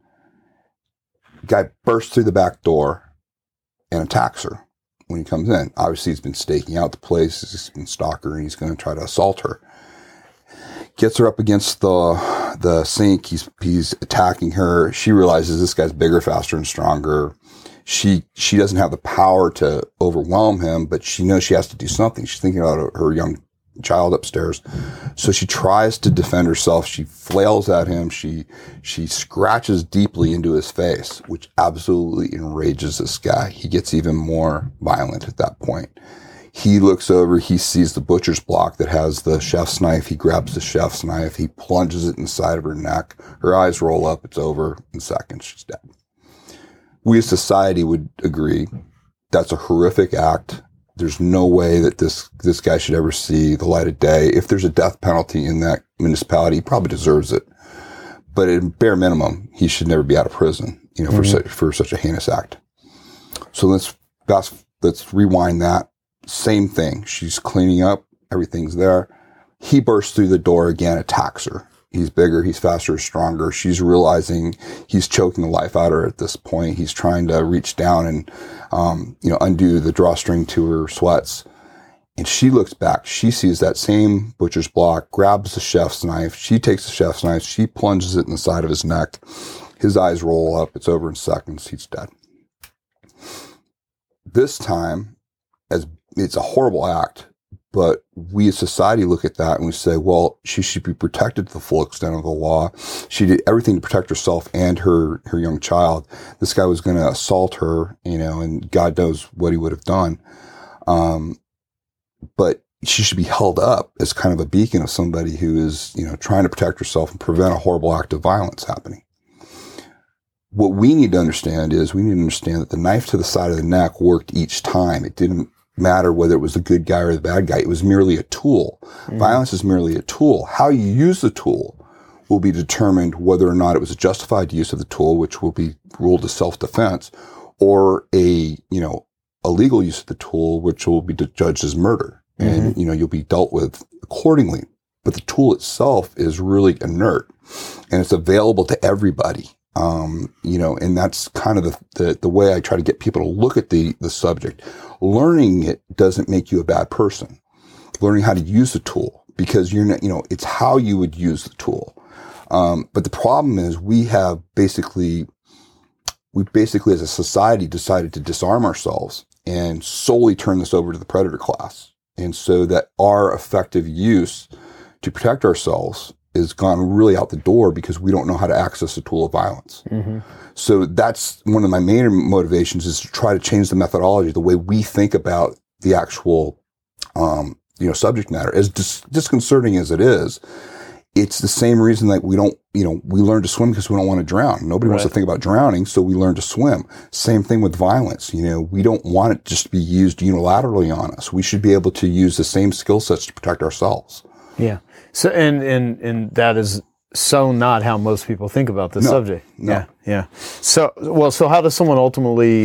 guy bursts through the back door and attacks her when he comes in. Obviously, he's been staking out the place, he's been stalking her, and he's going to try to assault her. Gets her up against the sink. He's attacking her. She realizes this guy's bigger, faster, and stronger. She doesn't have the power to overwhelm him, but she knows she has to do something. She's thinking about her young child upstairs. So she tries to defend herself. She flails at him. She scratches deeply into his face, which absolutely enrages this guy. He gets even more violent at that point. He looks over, he sees the butcher's block that has the chef's knife. He grabs the chef's knife. He plunges it inside of her neck. Her eyes roll up. It's over in seconds. She's dead. We as society would agree that's a horrific act. There's no way that this guy should ever see the light of day. If there's a death penalty in that municipality, he probably deserves it. But at bare minimum, he should never be out of prison, for such a heinous act. So let's rewind that. Same thing. She's cleaning up. Everything's there. He bursts through the door again, attacks her. He's bigger. He's faster, stronger. She's realizing he's choking the life out of her at this point. He's trying to reach down and, undo the drawstring to her sweats. And she looks back. She sees that same butcher's block, grabs the chef's knife. She takes the chef's knife. She plunges it in the side of his neck. His eyes roll up. It's over in seconds. He's dead. This time, it's a horrible act, but we as society look at that and we say, well, she should be protected to the full extent of the law. She did everything to protect herself and her young child. This guy was going to assault her, and God knows what he would have done. But she should be held up as kind of a beacon of somebody who is, trying to protect herself and prevent a horrible act of violence happening. What we need to understand is that the knife to the side of the neck worked each time. It didn't matter whether it was the good guy or the bad guy. It was merely a tool. Mm-hmm. Violence is merely a tool. How you use the tool will be determined whether or not it was a justified use of the tool, which will be ruled as self-defense, or a legal use of the tool, which will be judged as murder. Mm-hmm. And, you'll be dealt with accordingly. But the tool itself is really inert, and it's available to everybody. And that's kind of the way I try to get people to look at the subject. Learning it doesn't make you a bad person. Learning how to use the tool, because it's how you would use the tool. But the problem is we basically as a society decided to disarm ourselves and solely turn this over to the predator class. And so that our effective use to protect ourselves is gone really out the door because we don't know how to access a tool of violence. Mm-hmm. So that's one of my main motivations, is to try to change the methodology, the way we think about the actual, subject matter. As disconcerting as it is, it's the same reason that we don't, we learn to swim because we don't want to drown. Nobody wants to think about drowning, so we learn to swim. Same thing with violence. We don't want it just to be used unilaterally on us. We should be able to use the same skill sets to protect ourselves. Yeah. So, and that is so not how most people think about this subject. No. Yeah. So how does someone ultimately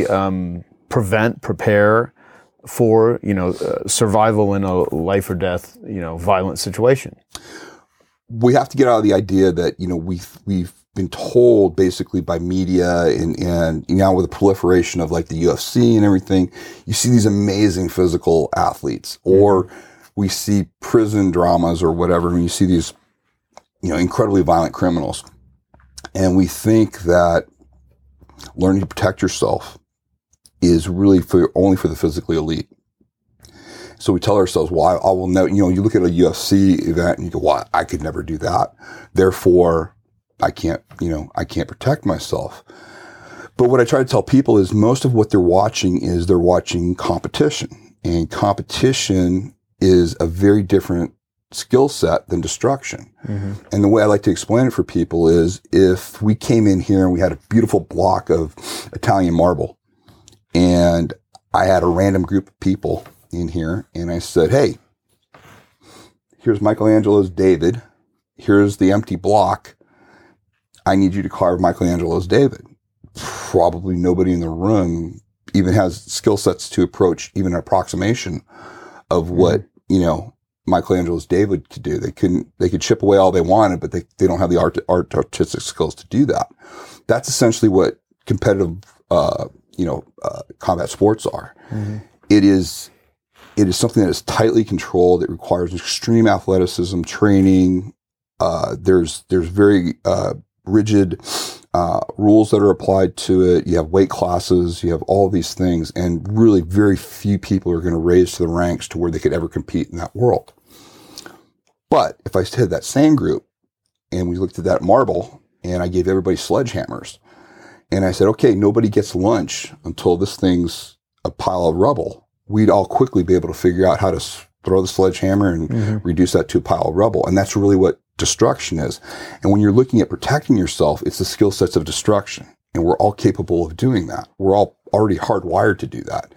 prepare for, survival in a life or death, violent situation? We have to get out of the idea that, we've been told basically by media and now with the proliferation of like the UFC and everything, you see these amazing physical athletes, or we see prison dramas or whatever, and you see these, incredibly violent criminals. And we think that learning to protect yourself is really only for the physically elite. So we tell ourselves, well, I will know, you look at a UFC event and you go, well, I could never do that. Therefore, I can't protect myself. But what I try to tell people is most of what they're watching competition. And competition is a very different skill set than destruction. Mm-hmm. And the way I like to explain it for people is if we came in here and we had a beautiful block of Italian marble and I had a random group of people in here and I said, hey, here's Michelangelo's David. Here's the empty block. I need you to carve Michelangelo's David. Probably nobody in the room even has skill sets to approach even an approximation of what, Michelangelo's David could do. They could chip away all they wanted, but they don't have the artistic skills to do that. That's essentially what competitive, combat sports are. Mm-hmm. It is something that is tightly controlled. It requires extreme athleticism, training. There's very, rigid, rules that are applied to it. You have weight classes, you have all these things, and really very few people are going to raise to the ranks to where they could ever compete in that world. But if I had that same group and we looked at that marble and I gave everybody sledgehammers and I said, okay, nobody gets lunch until this thing's a pile of rubble, we'd all quickly be able to figure out how to throw the sledgehammer and reduce that to a pile of rubble. And that's really what destruction is. And when you're looking at protecting yourself, it's the skill sets of destruction. And we're all capable of doing that. We're all already hardwired to do that.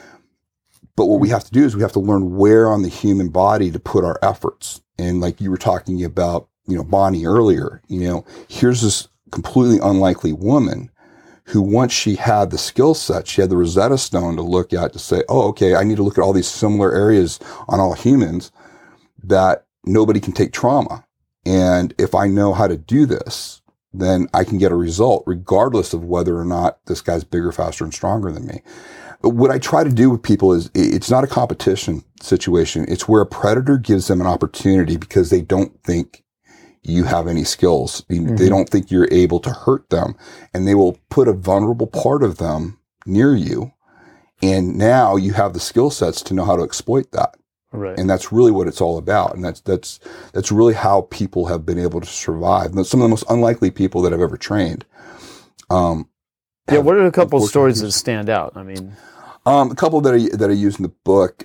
But what we have to do is we have to learn where on the human body to put our efforts. And like you were talking about, Bonnie earlier, here's this completely unlikely woman who once she had the skill set, she had the Rosetta Stone to look at to say, oh, okay, I need to look at all these similar areas on all humans that nobody can take trauma. And if I know how to do this, then I can get a result regardless of whether or not this guy's bigger, faster, and stronger than me. But what I try to do with people is it's not a competition situation. It's where a predator gives them an opportunity because they don't think you have any skills. They don't think you're able to hurt them, and they will put a vulnerable part of them near you. And now you have the skill sets to know how to exploit that. Right. And that's really what it's all about. And that's really how people have been able to survive. Some of the most unlikely people that I've ever trained. What are a couple of stories that stand out? I mean, a couple that I use in the book.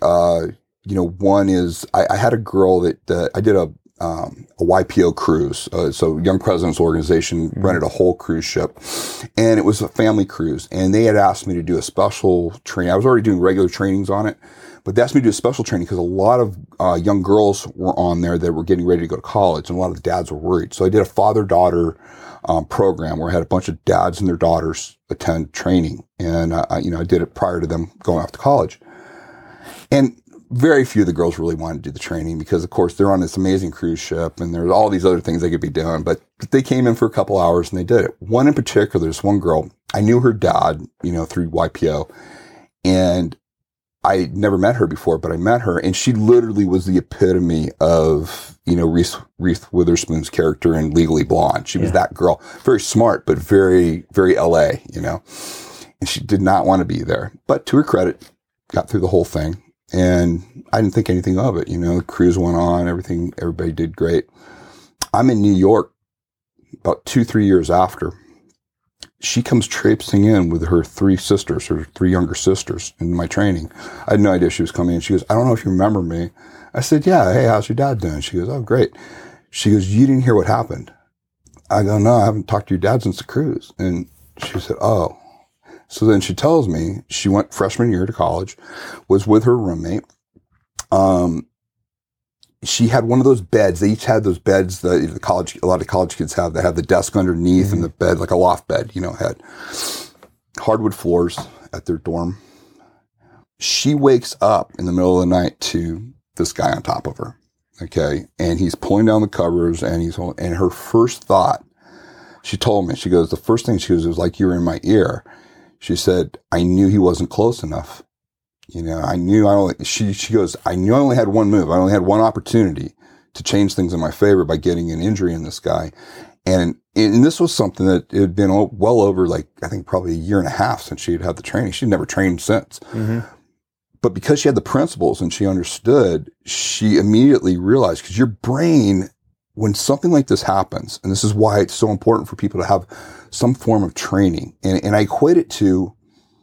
One is I had a girl that I did a YPO cruise. So Young Presidents Organization rented a whole cruise ship, and it was a family cruise. And they had asked me to do a special training. I was already doing regular trainings on it, but they asked me to do a special training because a lot of young girls were on there that were getting ready to go to college, and a lot of the dads were worried. So I did a father-daughter program where I had a bunch of dads and their daughters attend training, and I did it prior to them going off to college. And very few of the girls really wanted to do the training because, of course, they're on this amazing cruise ship and there's all these other things they could be doing. But they came in for a couple hours and they did it. One in particular, there's one girl, I knew her dad, through YPO, and I never met her before, but I met her, and she literally was the epitome of, Reese Witherspoon's character in Legally Blonde. She was that girl, very smart, but very, very LA, and she did not want to be there. But to her credit, got through the whole thing. And I didn't think anything of it. The cruise went on, everybody did great. I'm in New York about 2-3 years after. She comes traipsing in with her three younger sisters in my training. I had no idea she was coming in. She goes, I don't know if you remember me. I said, yeah, hey, how's your dad doing? She goes, oh, great. She goes, you didn't hear what happened. I go, no, I haven't talked to your dad since the cruise. And she said, oh. So then she tells me she went freshman year to college, was with her roommate. She had one of those beds. They each had those beds that a lot of college kids have. They have the desk underneath and the bed, like a loft bed, had hardwood floors at their dorm. She wakes up in the middle of the night to this guy on top of her. Okay. And he's pulling down the covers and her first thought, she told me, she goes, the first thing she goes, it was like you were in my ear. She said, I knew he wasn't close enough. She goes, I knew I only had one move. I only had one opportunity to change things in my favor by getting an injury in this guy. And this was something that it had been well over, like, I think probably a year and a half since she had had the training. She'd never trained since. Mm-hmm. But because she had the principles and she understood, she immediately realized, because your brain, when something like this happens, and this is why it's so important for people to have some form of training. And I equate it to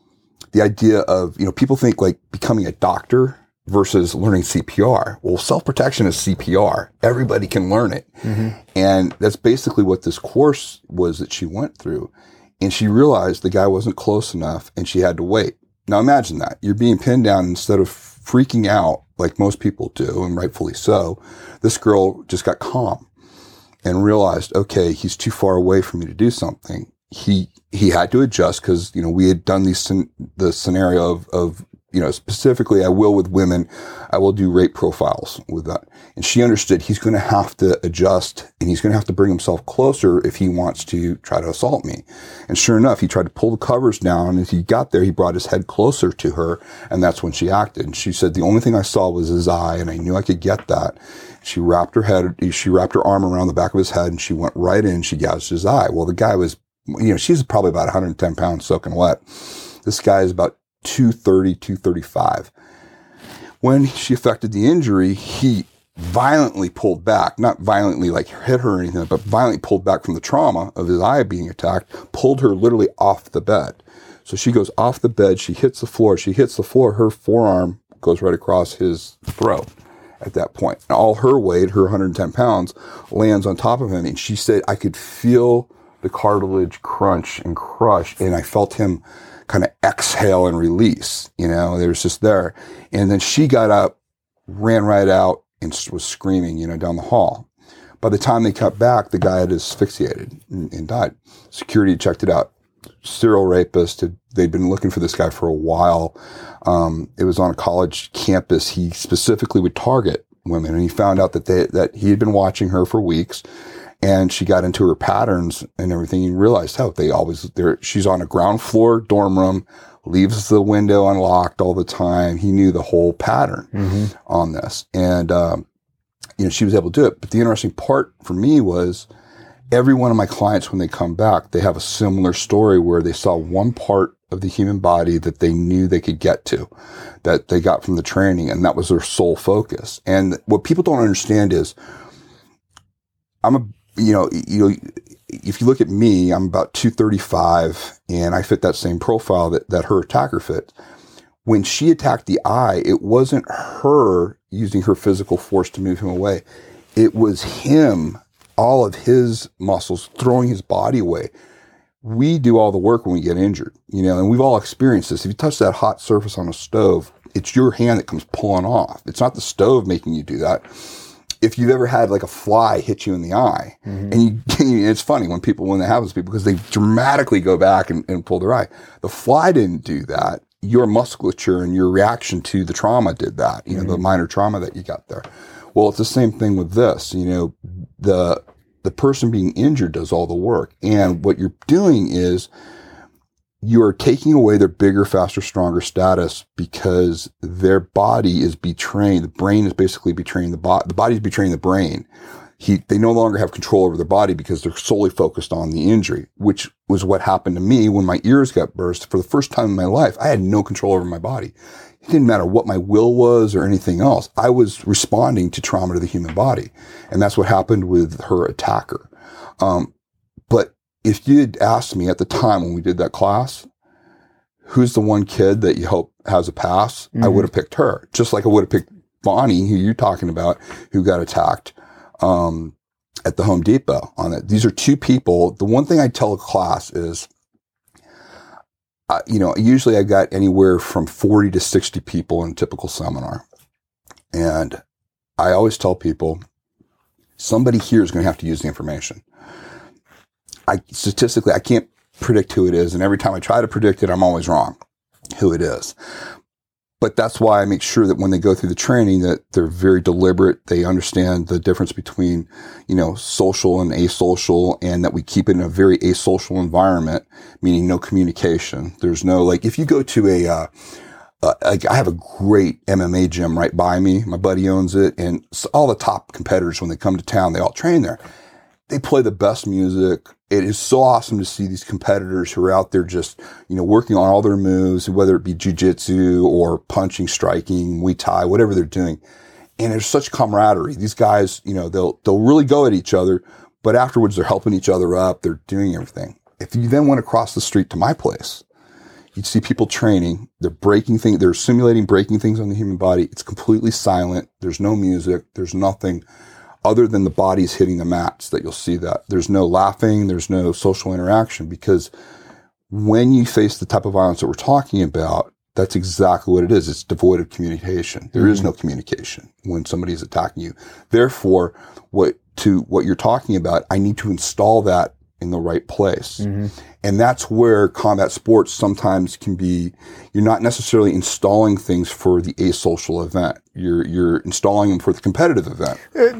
the idea of, people think like becoming a doctor versus learning CPR. Well, self-protection is CPR. Everybody can learn it. Mm-hmm. And that's basically what this course was that she went through. And she realized the guy wasn't close enough and she had to wait. Now imagine that. You're being pinned down. Instead of freaking out like most people do, and rightfully so, this girl just got calm and realized, okay, he's too far away for me to do something. He had to adjust because, we had done the scenario of, specifically I will with women, I will do rape profiles with that. And she understood he's going to have to adjust and he's going to have to bring himself closer if he wants to try to assault me. And sure enough, he tried to pull the covers down. And as he got there, he brought his head closer to her. And that's when she acted. And she said, the only thing I saw was his eye and I knew I could get that. She wrapped her arm around the back of his head and she went right in. She gouged his eye. Well, the guy was, she's probably about 110 pounds soaking wet. This guy is about 230, 235. When she affected the injury, he violently pulled back, not violently like hit her or anything, but violently pulled back from the trauma of his eye being attacked, pulled her literally off the bed. So she goes off the bed, she hits the floor, her forearm goes right across his throat at that point. And all her weight, her 110 pounds, lands on top of him. And she said, I could feel the cartilage crunch and crush, and I felt him kind of exhale and release, it was just there. And then she got up, ran right out, and was screaming, down the hall. By the time they got back, the guy had asphyxiated and died. Security checked it out. Serial rapist. They'd been looking for this guy for a while. It was on a college campus. He specifically would target women, and he found out that he had been watching her for weeks. And she got into her patterns and everything and realized how she's on a ground floor dorm room, leaves the window unlocked all the time. He knew the whole pattern on this. And, she was able to do it. But the interesting part for me was every one of my clients, when they come back, they have a similar story where they saw one part of the human body that they knew they could get to, that they got from the training. And that was their sole focus. And what people don't understand is if you look at me, I'm about 235 and I fit that same profile that her attacker fit. When she attacked the eye, it wasn't her using her physical force to move him away. It was him, all of his muscles throwing his body away. We do all the work when we get injured, and we've all experienced this. If you touch that hot surface on a stove, it's your hand that comes pulling off. It's not the stove making you do that. If you've ever had like a fly hit you in the eye, and it's funny when that happens to people because they dramatically go back and pull their eye. The fly didn't do that. Your musculature and your reaction to the trauma did that, the minor trauma that you got there. Well, it's the same thing with this, the person being injured does all the work. And what you're doing is you're taking away their bigger, faster, stronger status because their body is betraying. The brain is basically betraying the body. The body's betraying the brain. They no longer have control over their body because they're solely focused on the injury, which was what happened to me when my ears got burst. For the first time in my life, I had no control over my body. It didn't matter what my will was or anything else. I was responding to trauma to the human body. And that's what happened with her attacker. But if you had asked me at the time when we did that class, who's the one kid that you hope has a pass, I would have picked her. Just like I would have picked Bonnie, who you're talking about, who got attacked. at the Home Depot on it. These are two people. The one thing I tell a class is, usually I got anywhere from 40 to 60 people in a typical seminar. And I always tell people, somebody here is going to have to use the information. Statistically, I can't predict who it is. And every time I try to predict it, I'm always wrong who it is. But that's why I make sure that when they go through the training that they're very deliberate. They understand the difference between, social and asocial, and that we keep it in a very asocial environment, meaning no communication. There's no, if you go to I have a great MMA gym right by me. My buddy owns it, and all the top competitors, when they come to town, they all train there. They play the best music. It is so awesome to see these competitors who are out there just, working on all their moves, whether it be jiu-jitsu or punching, striking, Muay Thai, whatever they're doing. And there's such camaraderie. These guys, they'll really go at each other, but afterwards they're helping each other up. They're doing everything. If you then went across the street to my place, you'd see people training. They're breaking things. They're simulating breaking things on the human body. It's completely silent. There's no music. There's nothing other than the bodies hitting the mats that you'll see that. There's no laughing. There's no social interaction, because when you face the type of violence that we're talking about, that's exactly what it is. It's devoid of communication. There is no communication when somebody is attacking you. Therefore, what you're talking about, I need to install that in the right place. And that's where combat sports sometimes can be, you're not necessarily installing things for the asocial event. You're installing them for the competitive event.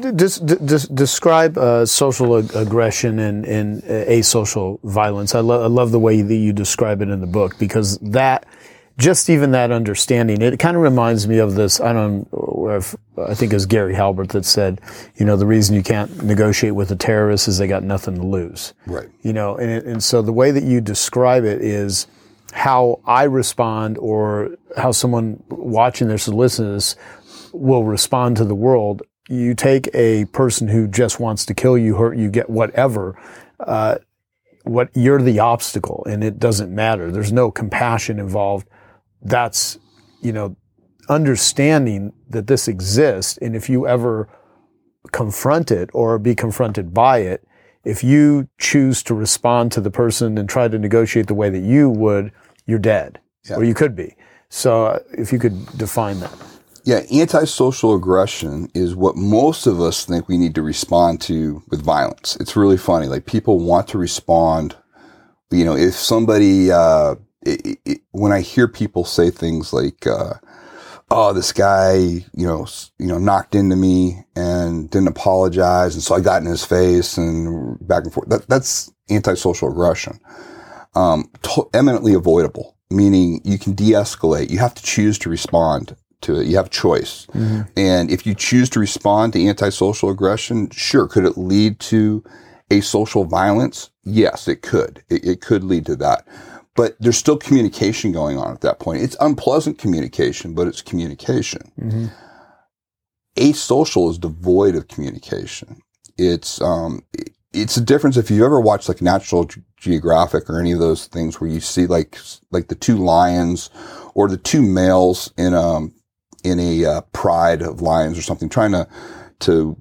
Describe social aggression and asocial violence. I love the way that you describe it in the book, because just even that understanding, it kind of reminds me of this, I think it was Gary Halbert that said, the reason you can't negotiate with a terrorist is they got nothing to lose. Right. And so the way that you describe it is how I respond, or how someone watching this or listening to this will respond to the world. You take a person who just wants to kill you, hurt you, get whatever, you're the obstacle, and it doesn't matter. There's no compassion involved. That's, understanding that this exists. And if you ever confront it or be confronted by it, if you choose to respond to the person and try to negotiate the way that you would, you're dead. Yeah. Or you could be. So if you could define that. Yeah, antisocial aggression is what most of us think we need to respond to with violence. It's really funny. People want to respond. If somebody, when I hear people say things like, "Oh, this guy, knocked into me and didn't apologize, and so I got in his face," and back and forth. That's antisocial aggression. Eminently avoidable, meaning you can de-escalate. You have to choose to respond to it. You have choice. And if you choose to respond to antisocial aggression, sure, could it lead to asocial violence? Yes, it could. It could lead to that. But there's still communication going on at that point. It's unpleasant communication, but it's communication. Asocial is devoid of communication. It's a difference. If you've ever watched National Geographic or any of those things where you see like the two lions or the two males in a pride of lions or something, trying to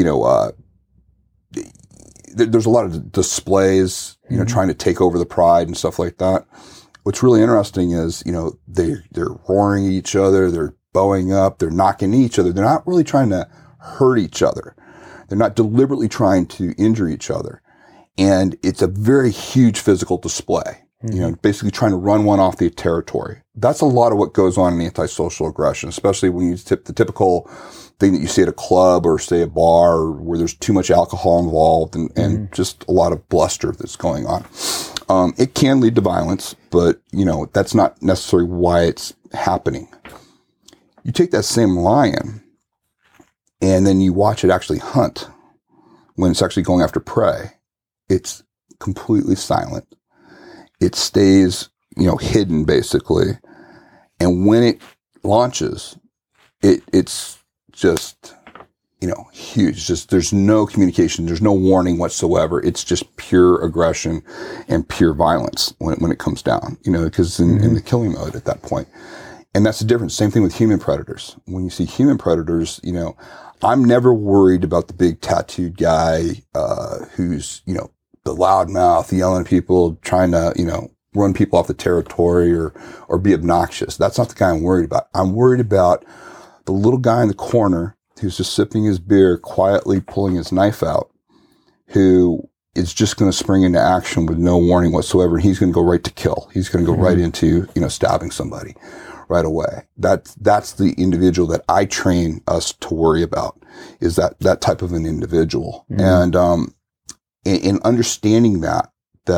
there's a lot of displays, trying to take over the pride and stuff like that. What's really interesting is, they're roaring at each other, they're bowing up, they're knocking each other. They're not really trying to hurt each other. They're not deliberately trying to injure each other. And it's a very huge physical display, basically trying to run one off the territory. That's a lot of what goes on in antisocial aggression, especially when you tip the typical thing that you see at a club or say a bar where there's too much alcohol involved and just a lot of bluster that's going on. It can lead to violence, but that's not necessarily why it's happening. You take that same lion and then you watch it actually hunt when it's actually going after prey. It's completely silent. It stays, hidden basically. And when it launches, it's just, huge. Just, there's no communication. There's no warning whatsoever. It's just pure aggression and pure violence when it comes down, because in the killing mode at that point. And that's the difference. Same thing with human predators. When you see human predators, I'm never worried about the big tattooed guy, who's, the loudmouth, yelling at people, trying to, run people off the territory or be obnoxious. That's not the guy I'm worried about. I'm worried about the little guy in the corner who's just sipping his beer, quietly pulling his knife out, who is just going to spring into action with no warning whatsoever. He's going to go right to kill. He's going to go right into, stabbing somebody right away. That's the individual that I train us to worry about, is that type of an individual. And, in understanding that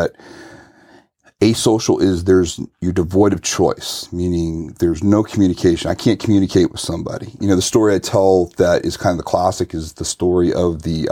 asocial is you're devoid of choice, meaning there's no communication. I can't communicate with somebody. The story I tell that is kind of the classic is the story of the,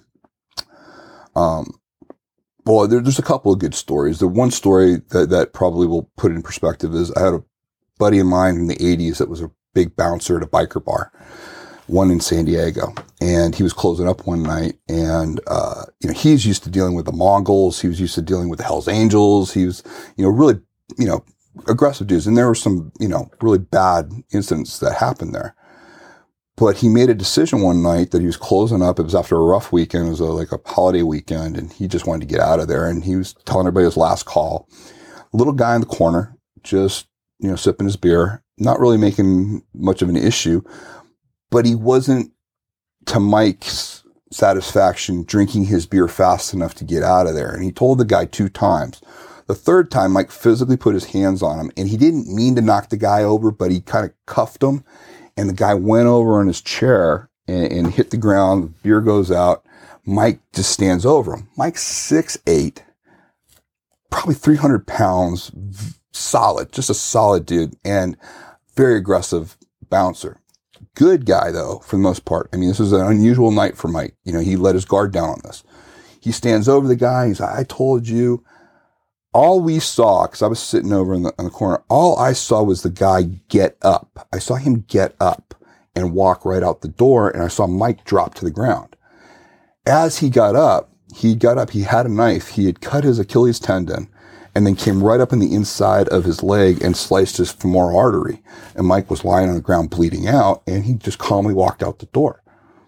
there's a couple of good stories. The one story that probably will put it in perspective is I had a buddy of mine in the 80s that was a big bouncer at a biker bar, one in San Diego. And he was closing up one night, and, he's used to dealing with the Mongols. He was used to dealing with the Hells Angels. He was, really, aggressive dudes. And there were some, really bad incidents that happened there. But he made a decision one night that he was closing up. It was after a rough weekend. It was like a holiday weekend, and he just wanted to get out of there. And he was telling everybody his last call. A little guy in the corner, just, sipping his beer, not really making much of an issue. But he wasn't, to Mike's satisfaction, drinking his beer fast enough to get out of there. And he told the guy 2 times. The third time, Mike physically put his hands on him. And he didn't mean to knock the guy over, but he kind of cuffed him. And the guy went over on his chair and hit the ground. The beer goes out. Mike just stands over him. Mike's 6'8", probably 300 pounds, solid, just a solid dude, and very aggressive bouncer. Good guy, though, for the most part. I mean, this is an unusual night for Mike. He let his guard down on this. He stands over the guy. He's like, I told you. All we saw, because I was sitting over in the corner, all I saw was the guy get up. I saw him get up and walk right out the door, and I saw Mike drop to the ground. As he got up, he had a knife. He had cut his Achilles tendon and then came right up in the inside of his leg and sliced his femoral artery. And Mike was lying on the ground bleeding out, and he just calmly walked out the door.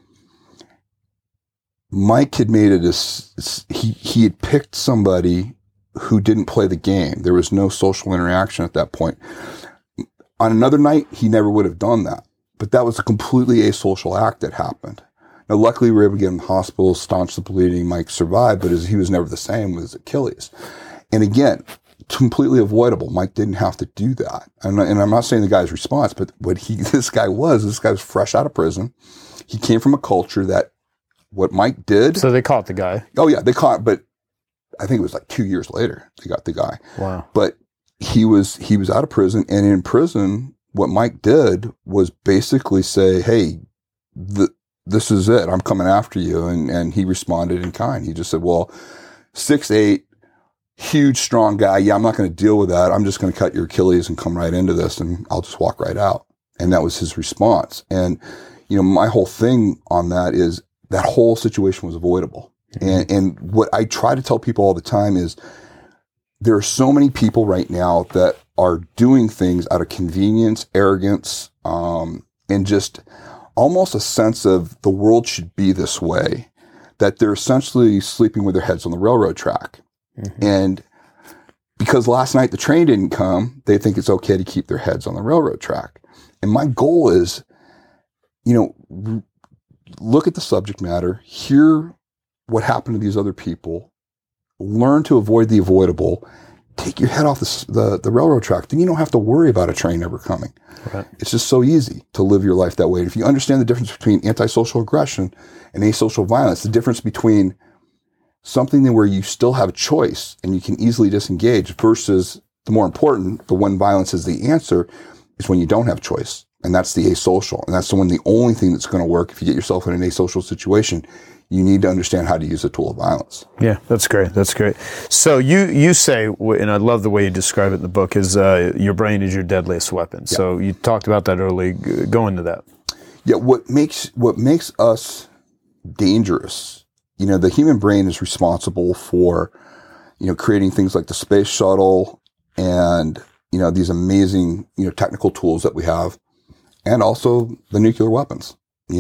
Mike had made he had picked somebody who didn't play the game. There was no social interaction at that point. On another night, he never would have done that. But that was a completely asocial act that happened. Now, luckily, we were able to get him in the hospital, staunch the bleeding. Mike survived, but he was never the same with his Achilles. And again, completely avoidable. Mike didn't have to do that. And I'm not saying the guy's response, but what this guy was fresh out of prison. He came from a culture that what Mike did. So they caught the guy. Oh, yeah, they caught, but I think it was like 2 years later they got the guy. Wow. But he was out of prison, and in prison, what Mike did was basically say, hey, this is it. I'm coming after you. And he responded in kind. He just said, well, 6'8", huge, strong guy. Yeah, I'm not going to deal with that. I'm just going to cut your Achilles and come right into this, and I'll just walk right out. And that was his response. And, my whole thing on that is that whole situation was avoidable. And what I try to tell people all the time is there are so many people right now that are doing things out of convenience, arrogance, and just almost a sense of the world should be this way, that they're essentially sleeping with their heads on the railroad track. Mm-hmm. And because last night the train didn't come, they think it's okay to keep their heads on the railroad track. And my goal is, look at the subject matter, hear what happened to these other people, learn to avoid the avoidable, take your head off the railroad track. Then you don't have to worry about a train ever coming. Right. It's just so easy to live your life that way. And if you understand the difference between antisocial aggression and asocial violence, the difference between something where you still have a choice and you can easily disengage versus the more important, the when violence is the answer, is when you don't have choice. And that's the asocial. And that's the only thing that's going to work if you get yourself in an asocial situation. You need to understand how to use a tool of violence. Yeah, that's great. That's great. So you say, and I love the way you describe it in the book, is your brain is your deadliest weapon. Yeah. So you talked about that early. Go into that. Yeah, what makes us dangerous, the human brain is responsible for, creating things like the space shuttle and these amazing, technical tools that we have, and also the nuclear weapons.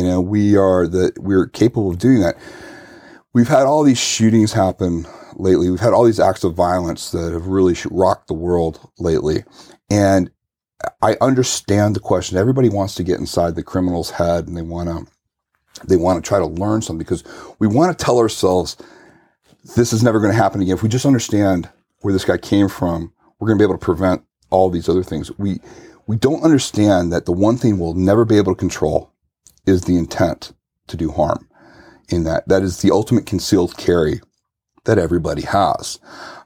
We're capable of doing that. We've had all these shootings happen lately. We've had all these acts of violence that have really rocked the world lately. And I understand the question. Everybody wants to get inside the criminal's head, and they want to try to learn something, because we want to tell ourselves this is never going to happen again. If we just understand where this guy came from, we're going to be able to prevent all these other things. We don't understand that the one thing we'll never be able to control is the intent to do harm. In that is the ultimate concealed carry that everybody has.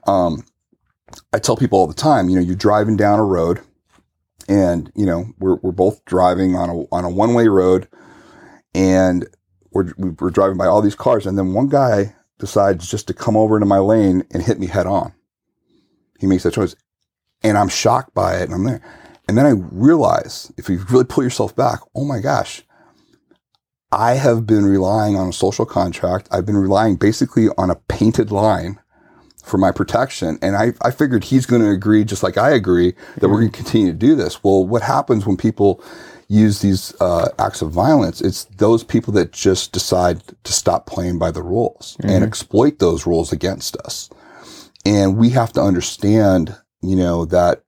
I tell people all the time, you're driving down a road, and we're both driving on a one-way road, and we're driving by all these cars, and then one guy decides just to come over into my lane and hit me head on. He makes that choice, and I'm shocked by it, and I'm there. And then I realize, if you really pull yourself back, oh my gosh, I have been relying on a social contract. I've been relying basically on a painted line for my protection. And I figured he's going to agree, just like I agree, that we're going to continue to do this. Well, what happens when people use these acts of violence? It's those people that just decide to stop playing by the rules and exploit those rules against us. And we have to understand, that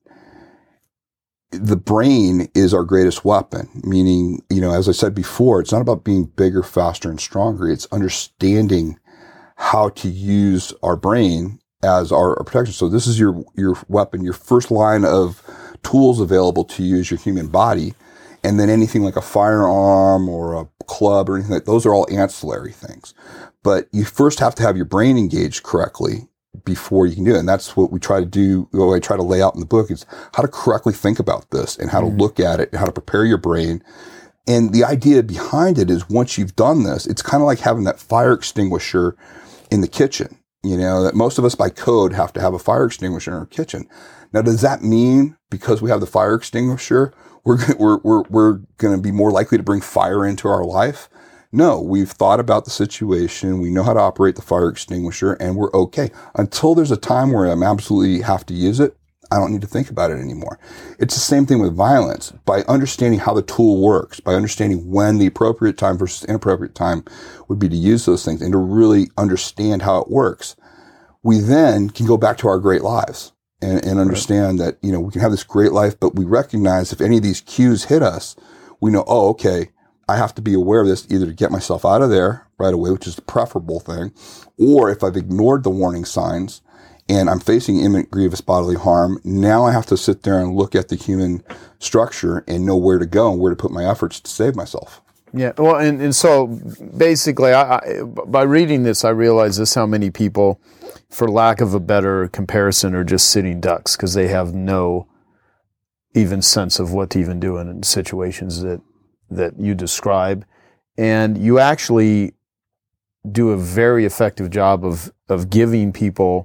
the brain is our greatest weapon, meaning, as I said before, it's not about being bigger, faster, and stronger. It's understanding how to use our brain as our protection. So this is your weapon. Your first line of tools available to you is your human body. And then anything like a firearm or a club or anything like those are all ancillary things. But you first have to have your brain engaged correctly before you can do it. And that's what we try to do. What I try to lay out in the book is how to correctly think about this and how to look at it and how to prepare your brain. And the idea behind it is, once you've done this, it's kind of like having that fire extinguisher in the kitchen. That most of us by code have to have a fire extinguisher in our kitchen. Now, does that mean because we have the fire extinguisher, we're going to be more likely to bring fire into our life? No, we've thought about the situation. We know how to operate the fire extinguisher, and we're okay. Until there's a time where I'm absolutely have to use it, I don't need to think about it anymore. It's the same thing with violence. By understanding how the tool works, by understanding when the appropriate time versus inappropriate time would be to use those things, and to really understand how it works, we then can go back to our great lives and understand that, we can have this great life, but we recognize if any of these cues hit us, we know, oh, okay, I have to be aware of this, either to get myself out of there right away, which is the preferable thing, or if I've ignored the warning signs and I'm facing imminent grievous bodily harm, now I have to sit there and look at the human structure and know where to go and where to put my efforts to save myself. Yeah, well, and so basically, by reading this, I realize this, how many people, for lack of a better comparison, are just sitting ducks because they have no even sense of what to even do in situations that you describe. And you actually do a very effective job of giving people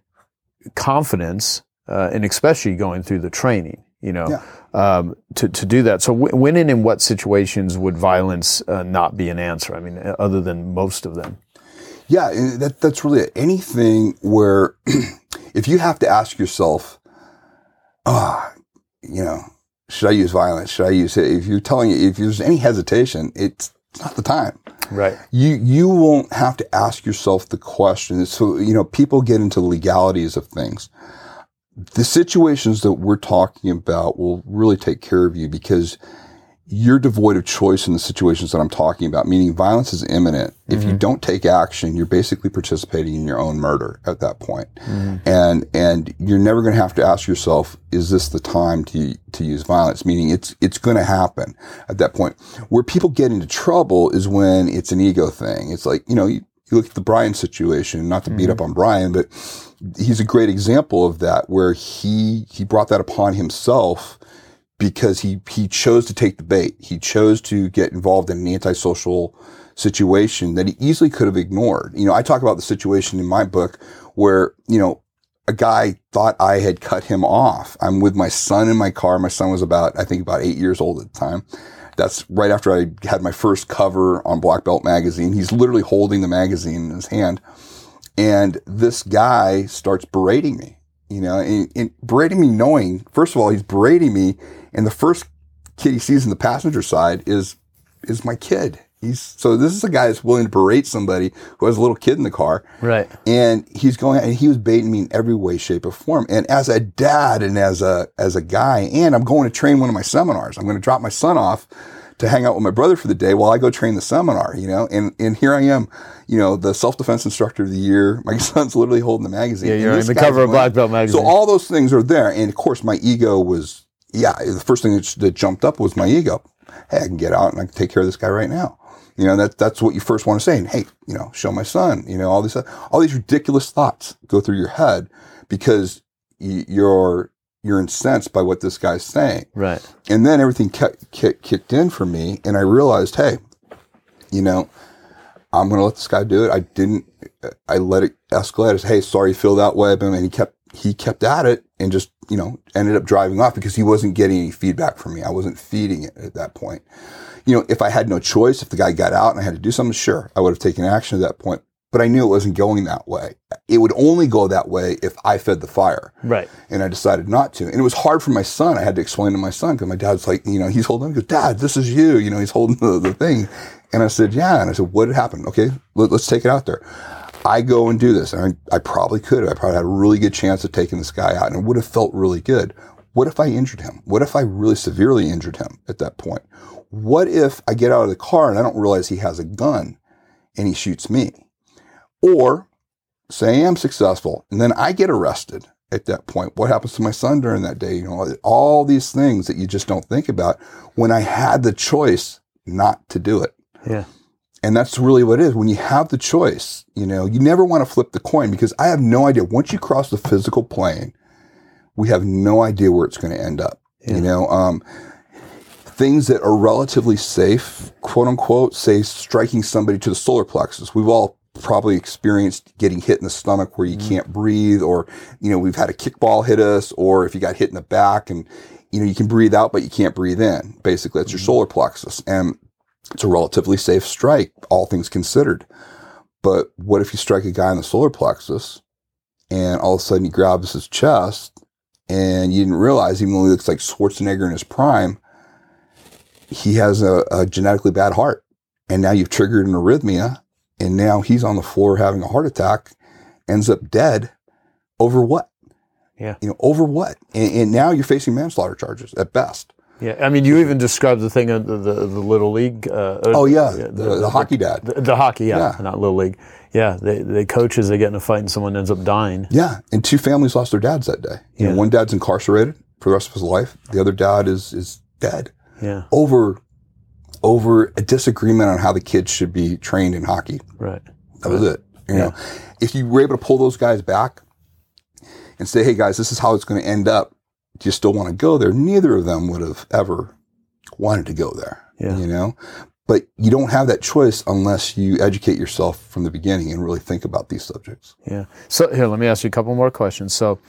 confidence, and especially going through the training, to do that. So when and in what situations would violence not be an answer? I mean, other than most of them. Yeah, that's really it. Anything where if you have to ask yourself, should I use violence? Should I use it? If there's any hesitation, it's not the time. Right. You won't have to ask yourself the question. So, people get into legalities of things. The situations that we're talking about will really take care of you, because you're devoid of choice in the situations that I'm talking about, meaning violence is imminent. If you don't take action, you're basically participating in your own murder at that point. And you're never going to have to ask yourself, is this the time to use violence? Meaning it's going to happen at that point. Where people get into trouble is when it's an ego thing. It's like, you look at the Brian situation, not to beat up on Brian, but he's a great example of that, where he brought that upon himself because he chose to take the bait. He chose to get involved in an antisocial situation that he easily could have ignored. I talk about the situation in my book where, a guy thought I had cut him off. I'm with my son in my car. My son was about 8 years old at the time. That's right after I had my first cover on Black Belt magazine. He's literally holding the magazine in his hand. And this guy starts berating me. and berating me knowing, first of all, he's berating me, and the first kid he sees in the passenger side is my kid. So this is a guy that's willing to berate somebody who has a little kid in the car. Right. And he was baiting me in every way, shape, or form. And as a dad and as a guy, and I'm going to train one of my seminars. I'm going to drop my son off to hang out with my brother for the day while I go train the seminar, and here I am, the self-defense instructor of the year. My son's literally holding the magazine. Yeah, you're on the cover of Black Belt magazine. So all those things are there. And of course, my ego was, the first thing that jumped up was my ego. Hey, I can get out and I can take care of this guy right now. That's what you first want to say. And hey, show my son, all these ridiculous thoughts go through your head because you're incensed by what this guy's saying. Right. And then everything kicked in for me. And I realized, hey, I'm going to let this guy do it. I let it escalate. I said, hey, sorry you feel that way. And he kept at it and just, ended up driving off because he wasn't getting any feedback from me. I wasn't feeding it at that point. If I had no choice, if the guy got out and I had to do something, sure, I would have taken action at that point. But I knew it wasn't going that way. It would only go that way if I fed the fire. Right. And I decided not to. And it was hard for my son. I had to explain to my son because my dad's like, he's holding, he goes, Dad, this is you. He's holding the thing. And I said, yeah. And I said, what had happened? Okay, let's take it out there. I go and do this. And I probably could. I probably had a really good chance of taking this guy out and it would have felt really good. What if I injured him? What if I really severely injured him at that point? What if I get out of the car and I don't realize he has a gun and he shoots me? Or say I am successful and then I get arrested at that point. What happens to my son during that day? All these things that you just don't think about when I had the choice not to do it. Yeah. And that's really what it is. When you have the choice, you never want to flip the coin because I have no idea. Once you cross the physical plane, we have no idea where it's going to end up. Yeah. Things that are relatively safe, quote unquote, say striking somebody to the solar plexus. We've all probably experienced getting hit in the stomach where you can't breathe, or, we've had a kickball hit us, or if you got hit in the back and, you can breathe out, but you can't breathe in. Basically, that's your solar plexus. And it's a relatively safe strike, all things considered. But what if you strike a guy in the solar plexus and all of a sudden he grabs his chest and you didn't realize, even though he looks like Schwarzenegger in his prime, he has a genetically bad heart. And now you've triggered an arrhythmia. And now he's on the floor having a heart attack, ends up dead over what? Yeah. Over what? And now you're facing manslaughter charges at best. Yeah. I mean, you even described the thing of the Little League. The hockey dad. The hockey, not Little League. Yeah. They coaches, they get in a fight and someone ends up dying. Yeah. And 2 families lost their dads that day. One dad's incarcerated for the rest of his life. The other dad is dead. Yeah. Over a disagreement on how the kids should be trained in hockey. Right. That was it. If you were able to pull those guys back and say, hey guys, this is how it's going to end up. Do you still want to go there? Neither of them would have ever wanted to go there. Yeah. But you don't have that choice unless you educate yourself from the beginning and really think about these subjects. Yeah. So here, let me ask you a couple more questions. So,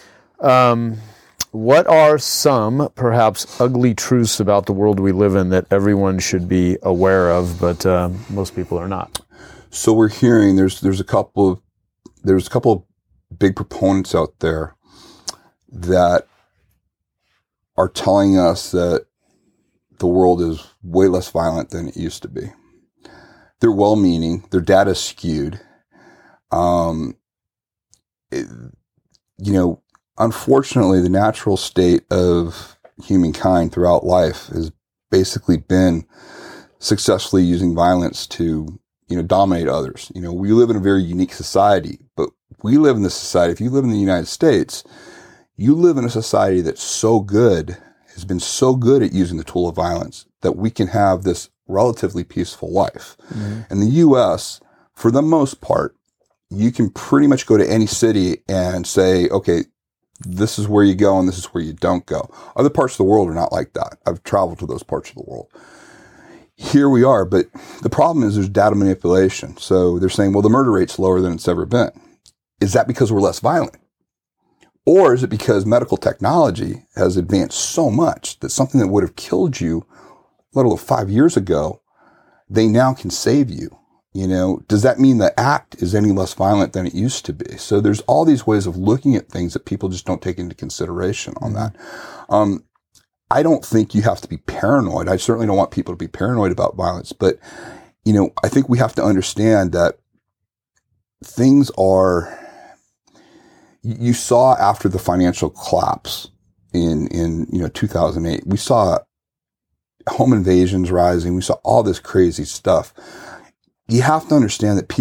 what are some perhaps ugly truths about the world we live in that everyone should be aware of, but most people are not? So we're hearing there's a couple of big proponents out there that are telling us that the world is way less violent than it used to be. They're well-meaning. Their data is skewed. Unfortunately, the natural state of humankind throughout life has basically been successfully using violence to, dominate others. We live in a very unique society, but we live in this society. If you live in the United States, you live in a society that's has been so good at using the tool of violence that we can have this relatively peaceful life. Mm-hmm. In the U.S., for the most part, you can pretty much go to any city and say, okay, this is where you go and this is where you don't go. Other parts of the world are not like that. I've traveled to those parts of the world. Here we are, but the problem is there's data manipulation. So they're saying, well, the murder rate's lower than it's ever been. Is that because we're less violent? Or is it because medical technology has advanced so much that something that would have killed you a little 5 years ago, they now can save you Does that mean the act is any less violent than it used to be? So there's all these ways of looking at things that people just don't take into consideration on that. I don't think you have to be paranoid. I certainly don't want people to be paranoid about violence, but, I think we have to understand that things are, you saw after the financial collapse in 2008, we saw home invasions rising. We saw all this crazy stuff. You have to understand that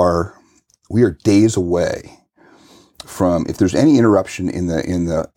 we are days away from, if there's any interruption in the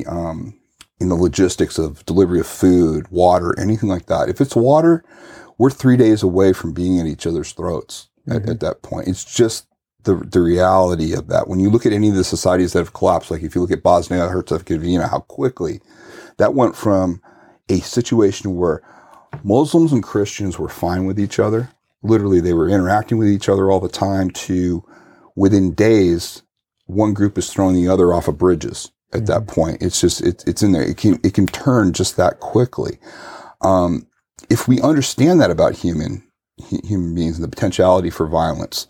logistics of delivery of food, water, anything like that. If it's water, we're 3 days away from being at each other's throats at that point. It's just the reality of that. When you look at any of the societies that have collapsed, like if you look at Bosnia, Herzegovina, how quickly that went from a situation where Muslims and Christians were fine with each other. Literally, they were interacting with each other all the time, to within days, one group is throwing the other off of bridges at that point. It's just, it's in there. It can turn just that quickly. If we understand that about human beings and the potentiality for violence,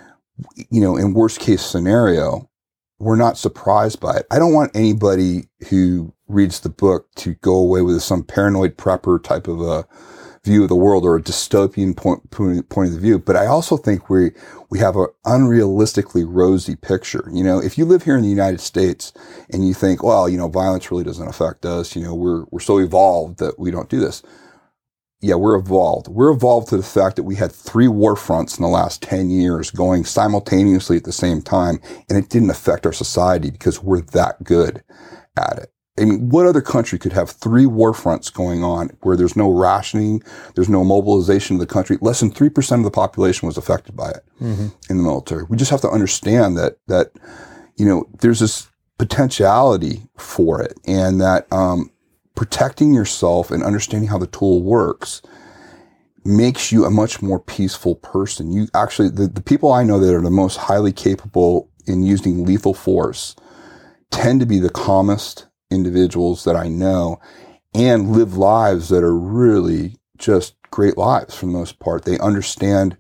in worst case scenario, we're not surprised by it. I don't want anybody who reads the book to go away with some paranoid prepper type of a view of the world or a dystopian point of the view. But I also think we have an unrealistically rosy picture. If you live here in the United States and you think, well, violence really doesn't affect us. We're so evolved that we don't do this. Yeah, we're evolved. We're evolved to the fact that we had 3 war fronts in the last 10 years going simultaneously at the same time, and it didn't affect our society because we're that good at it. I mean, what other country could have 3 war fronts going on where there's no rationing, there's no mobilization of the country? Less than 3% of the population was affected by it in the military. We just have to understand that there's this potentiality for it, and that protecting yourself and understanding how the tool works makes you a much more peaceful person. You actually, the people I know that are the most highly capable in using lethal force tend to be the calmest individuals that I know, and live lives that are really just great lives for the most part. They understand,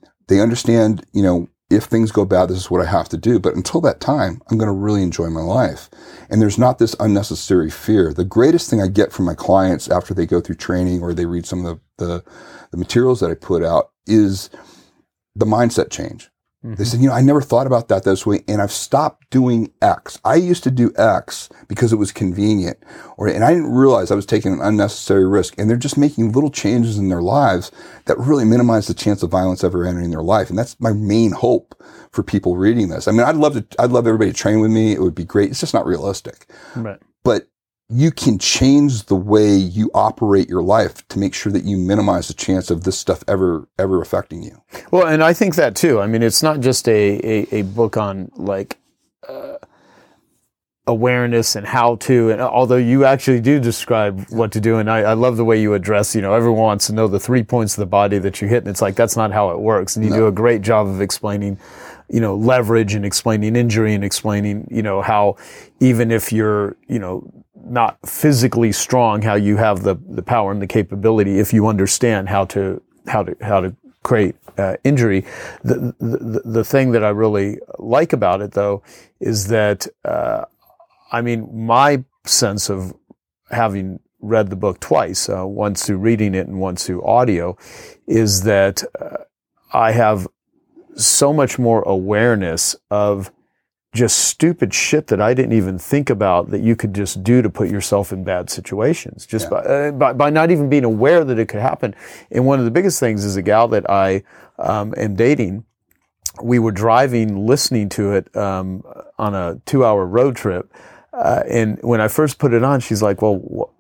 if things go bad, this is what I have to do. But until that time, I'm going to really enjoy my life. And there's not this unnecessary fear. The greatest thing I get from my clients after they go through training or they read some of the materials that I put out is the mindset change. They said, I never thought about that this way, and I've stopped doing X. I used to do X because it was convenient, and I didn't realize I was taking an unnecessary risk. And they're just making little changes in their lives that really minimize the chance of violence ever entering their life. And that's my main hope for people reading this. I mean, I'd love everybody to train with me. It would be great. It's just not realistic. Right. But you can change the way you operate your life to make sure that you minimize the chance of this stuff ever affecting you. Well, and I think that too. I mean, it's not just a book on awareness and how to, and although you actually do describe what to do, and I love the way you address, everyone wants to know the 3 points of the body that you hit, and it's like, that's not how it works. And you do a great job of explaining, leverage, and explaining injury, and explaining, how even if you're, not physically strong, how you have the power and the capability, if you understand how to create injury. The thing that I really like about it, though, is that my sense of having read the book twice, once through reading it and once through audio, is that I have so much more awareness of just stupid shit that I didn't even think about that you could just do to put yourself in bad situations, just by not even being aware that it could happen. And one of the biggest things is a gal that I am dating. We were driving, listening to it on a 2-hour road trip, and when I first put it on, she's like, "Well,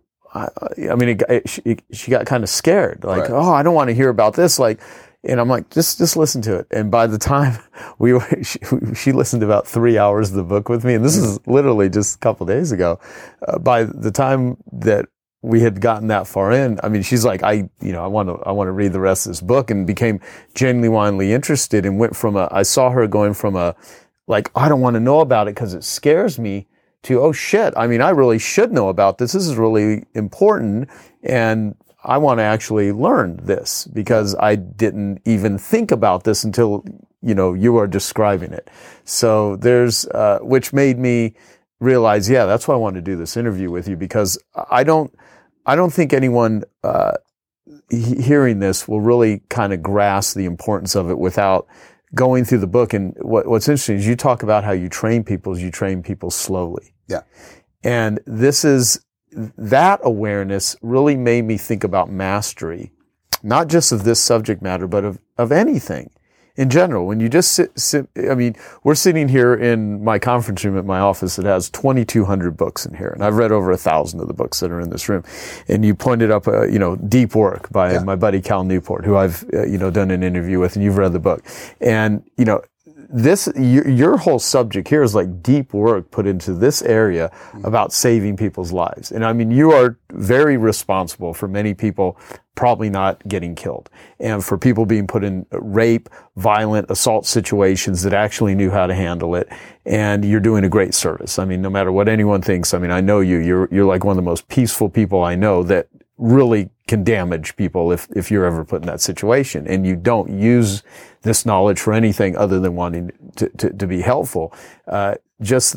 she got kind of scared, like, right. Oh, I don't want to hear about this, like." And I'm like, just listen to it. And by the time she listened to about 3 hours of the book with me, and this is literally just a couple of days ago. By the time that we had gotten that far in, I mean, she's like, I want to read the rest of this book, and became genuinely interested, and went from I saw her going from I don't want to know about it because it scares me, to, oh shit, I mean, I really should know about this. This is really important. And I want to actually learn this because I didn't even think about this until, you are describing it. So there's, which made me realize, yeah, that's why I wanted to do this interview with you, because I don't think anyone, hearing this will really kind of grasp the importance of it without going through the book. And what's interesting is you talk about how you train people slowly. Yeah. And that awareness really made me think about mastery, not just of this subject matter, but of anything in general. When you just sit, we're sitting here in my conference room at my office that has 2,200 books in here. And I've read over 1,000 of the books that are in this room. And you pointed up, Deep Work by my buddy Cal Newport, who I've, done an interview with, and you've read the book. And, your whole subject here is like deep work put into this area about saving people's lives. And you are very responsible for many people probably not getting killed, and for people being put in rape, violent assault situations that actually knew how to handle it. And you're doing a great service. No matter what anyone thinks, I know you're like one of the most peaceful people I know that really can damage people if you're ever put in that situation. And you don't use this knowledge for anything other than wanting to be helpful. Just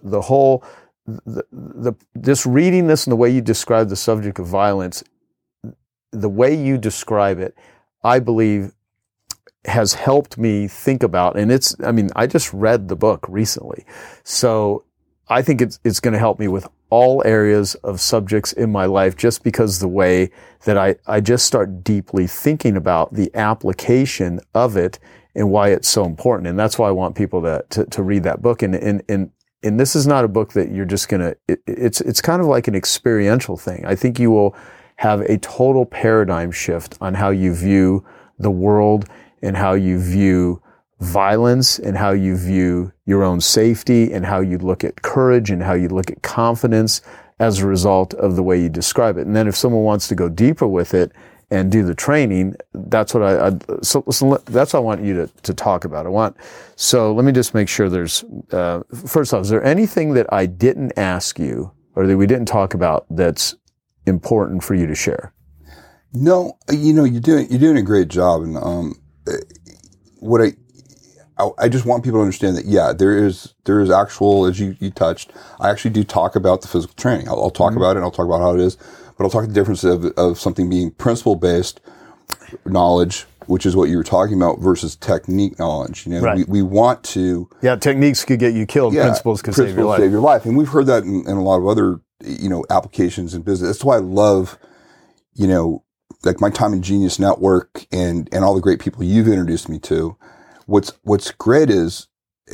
just reading this and the way you describe the subject of violence, the way you describe it, I believe has helped me think about, and I just read the book recently. So I think it's going to help me with all areas of subjects in my life, just because the way that I just start deeply thinking about the application of it and why it's so important. And that's why I want people to read that book. And this is not a book that you're just going to, it's kind of like an experiential thing. I think you will have a total paradigm shift on how you view the world and how you view violence and how you view your own safety and how you look at courage and how you look at confidence as a result of the way you describe it. And then if someone wants to go deeper with it and do the training, that's what that's what I want you to talk about. So let me just make sure there's, first off, is there anything that I didn't ask you or that we didn't talk about that's important for you to share? No, you're doing a great job. And, I just want people to understand that, yeah, there is actual, as you touched, I actually do talk about the physical training. I'll talk about it, and I'll talk about how it is, but I'll talk the difference of something being principle-based knowledge, which is what you were talking about, versus technique knowledge. Right. We want to... Yeah, techniques could get you killed. Yeah, principles could save your life. And we've heard that in a lot of other, applications in business. That's why I love, like my time in Genius Network and all the great people you've introduced me to. What's great is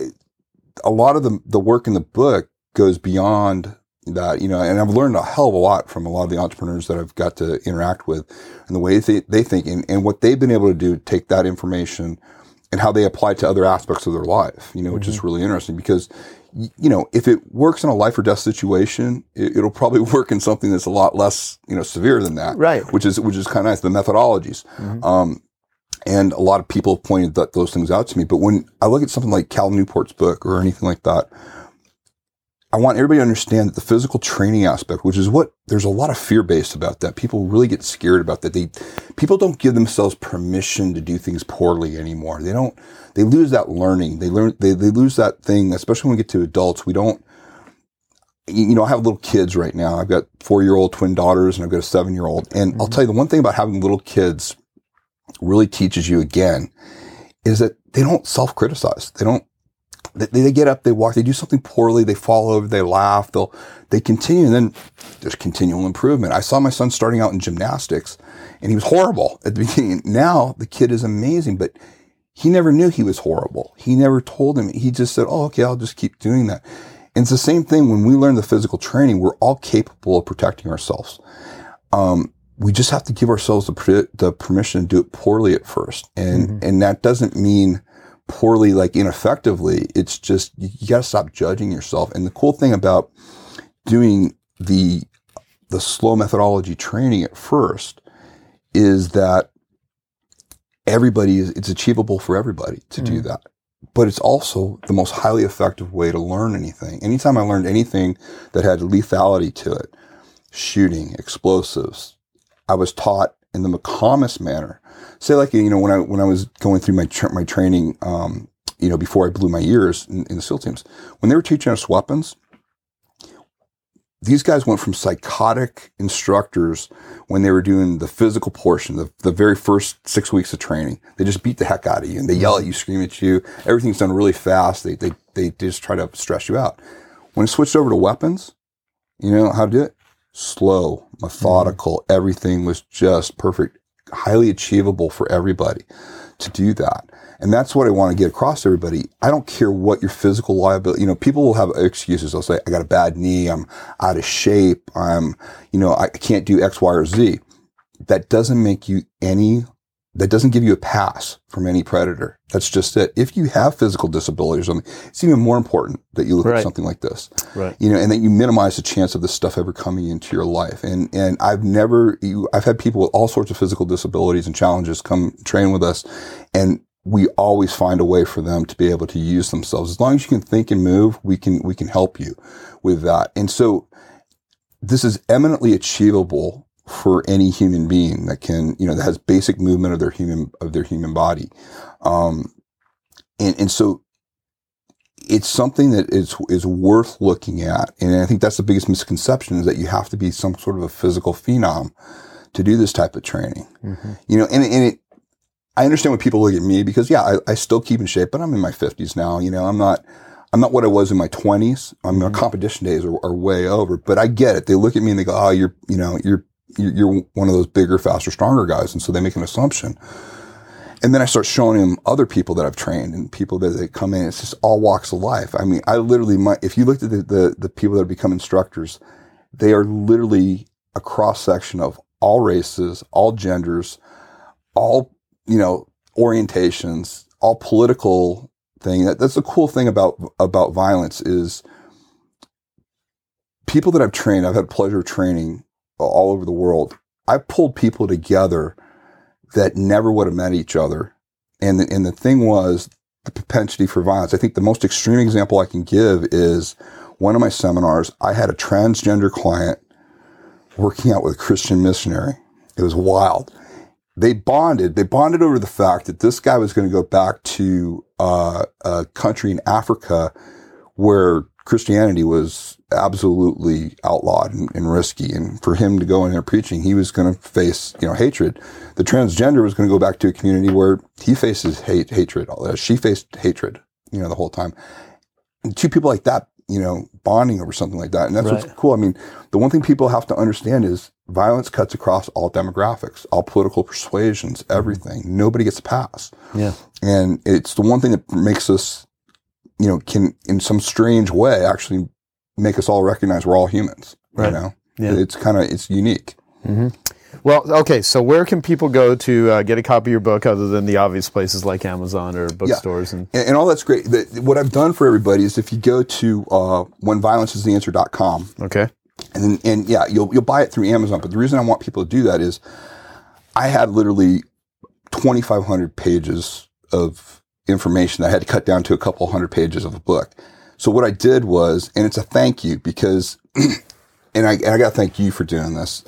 a lot of the work in the book goes beyond that, and I've learned a hell of a lot from a lot of the entrepreneurs that I've got to interact with and the way they think and what they've been able to do, take that information and how they apply it to other aspects of their life, which is really interesting because, if it works in a life or death situation, it'll probably work in something that's a lot less, severe than that. Right. Which is kind of nice, the methodologies. Mm-hmm. And a lot of people have pointed those things out to me. But when I look at something like Cal Newport's book or anything like that, I want everybody to understand that the physical training aspect, which is there's a lot of fear-based about that. People really get scared about that. People don't give themselves permission to do things poorly anymore. They lose that learning. They lose that thing, especially when we get to adults. We don't, I have little kids right now. I've got 4-year-old twin daughters and I've got a 7-year-old. And I'll tell you the one thing about having little kids really teaches you again is that they don't self-criticize. They get up, they walk, they do something poorly, they fall over, they laugh, they continue, and then there's continual improvement. I saw my son starting out in gymnastics and he was horrible at the beginning. Now the kid is amazing, but he never knew he was horrible. He never told him. He just said, oh, okay, I'll just keep doing that. And it's the same thing when we learn the physical training, we're all capable of protecting ourselves. We just have to give ourselves the permission to do it poorly at first. And that doesn't mean poorly, like ineffectively. It's just, you got to stop judging yourself. And the cool thing about doing the slow methodology training at first is that it's achievable for everybody to do that. But it's also the most highly effective way to learn anything. Anytime I learned anything that had lethality to it, shooting, explosives, I was taught in the calmest manner. Say like, you know, when I was going through my training, you know, before I blew my ears in the SEAL teams, when they were teaching us weapons, these guys went from psychotic instructors when they were doing the physical portion, the very first 6 weeks of training. They just beat the heck out of you and they yell at you, scream at you. Everything's done really fast. They just try to stress you out. When it switched over to weapons, you know how to do it? Slow, methodical. Everything was just perfect, highly achievable for everybody to do that. And that's what I want to get across to everybody. I don't care what your physical liability, you know, people will have excuses. They'll say, I got a bad knee. I'm out of shape. I can't do X, Y, or Z. That doesn't give you a pass from any predator. That's just it. If you have physical disability or something, it's even more important that you look at something like this, you know, and that you minimize the chance of this stuff ever coming into your life. And I've had people with all sorts of physical disabilities and challenges come train with us, and we always find a way for them to be able to use themselves. As long as you can think and move, we can help you with that. And so this is eminently achievable for any human being that can, you know, that has basic movement of their human body. And so it's something that is worth looking at. And I think that's the biggest misconception, is that you have to be some sort of a physical phenom to do this type of training. Mm-hmm. You know, I understand when people look at me, because I still keep in shape, but I'm in my 50s now. You know, I'm not what I was in my 20s. My competition days are way over, but I get it. They look at me and they go, oh, you're one of those bigger, faster, stronger guys. And so they make an assumption. And then I start showing them other people that I've trained and people that they come in. It's just all walks of life. I mean, I literally if you looked at the people that have become instructors, they are literally a cross section of all races, all genders, all, you know, orientations, all political thing. That's the cool thing about violence is people that I've trained, I've had the pleasure of training all over the world. I've pulled people together that never would have met each other. And the thing was the propensity for violence. I think the most extreme example I can give is one of my seminars. I had a transgender client working out with a Christian missionary. It was wild. They bonded over the fact that this guy was going to go back to a country in Africa where Christianity was absolutely outlawed and risky. And for him to go in there preaching, he was going to face, you know, hatred. The transgender was going to go back to a community where he faces hatred. She faced hatred, you know, the whole time. And two people like that, you know, bonding over something like that. And that's what's cool. I mean, the one thing people have to understand is violence cuts across all demographics, all political persuasions, everything. Nobody gets a pass. Yeah. And it's the one thing that makes us, you know, can in some strange way actually make us all recognize we're all humans. Right. You know, it's unique. Mm-hmm. Well, okay. So where can people go to get a copy of your book, other than the obvious places like Amazon or bookstores? And all that's great. What I've done for everybody is if you go to whenviolenceistheanswer.com. Okay. And you'll buy it through Amazon. But the reason I want people to do that is I had literally 2,500 pages of information that I had to cut down to a couple hundred pages of a book. So what I did was, and it's a thank you because, and I got to thank you for doing this.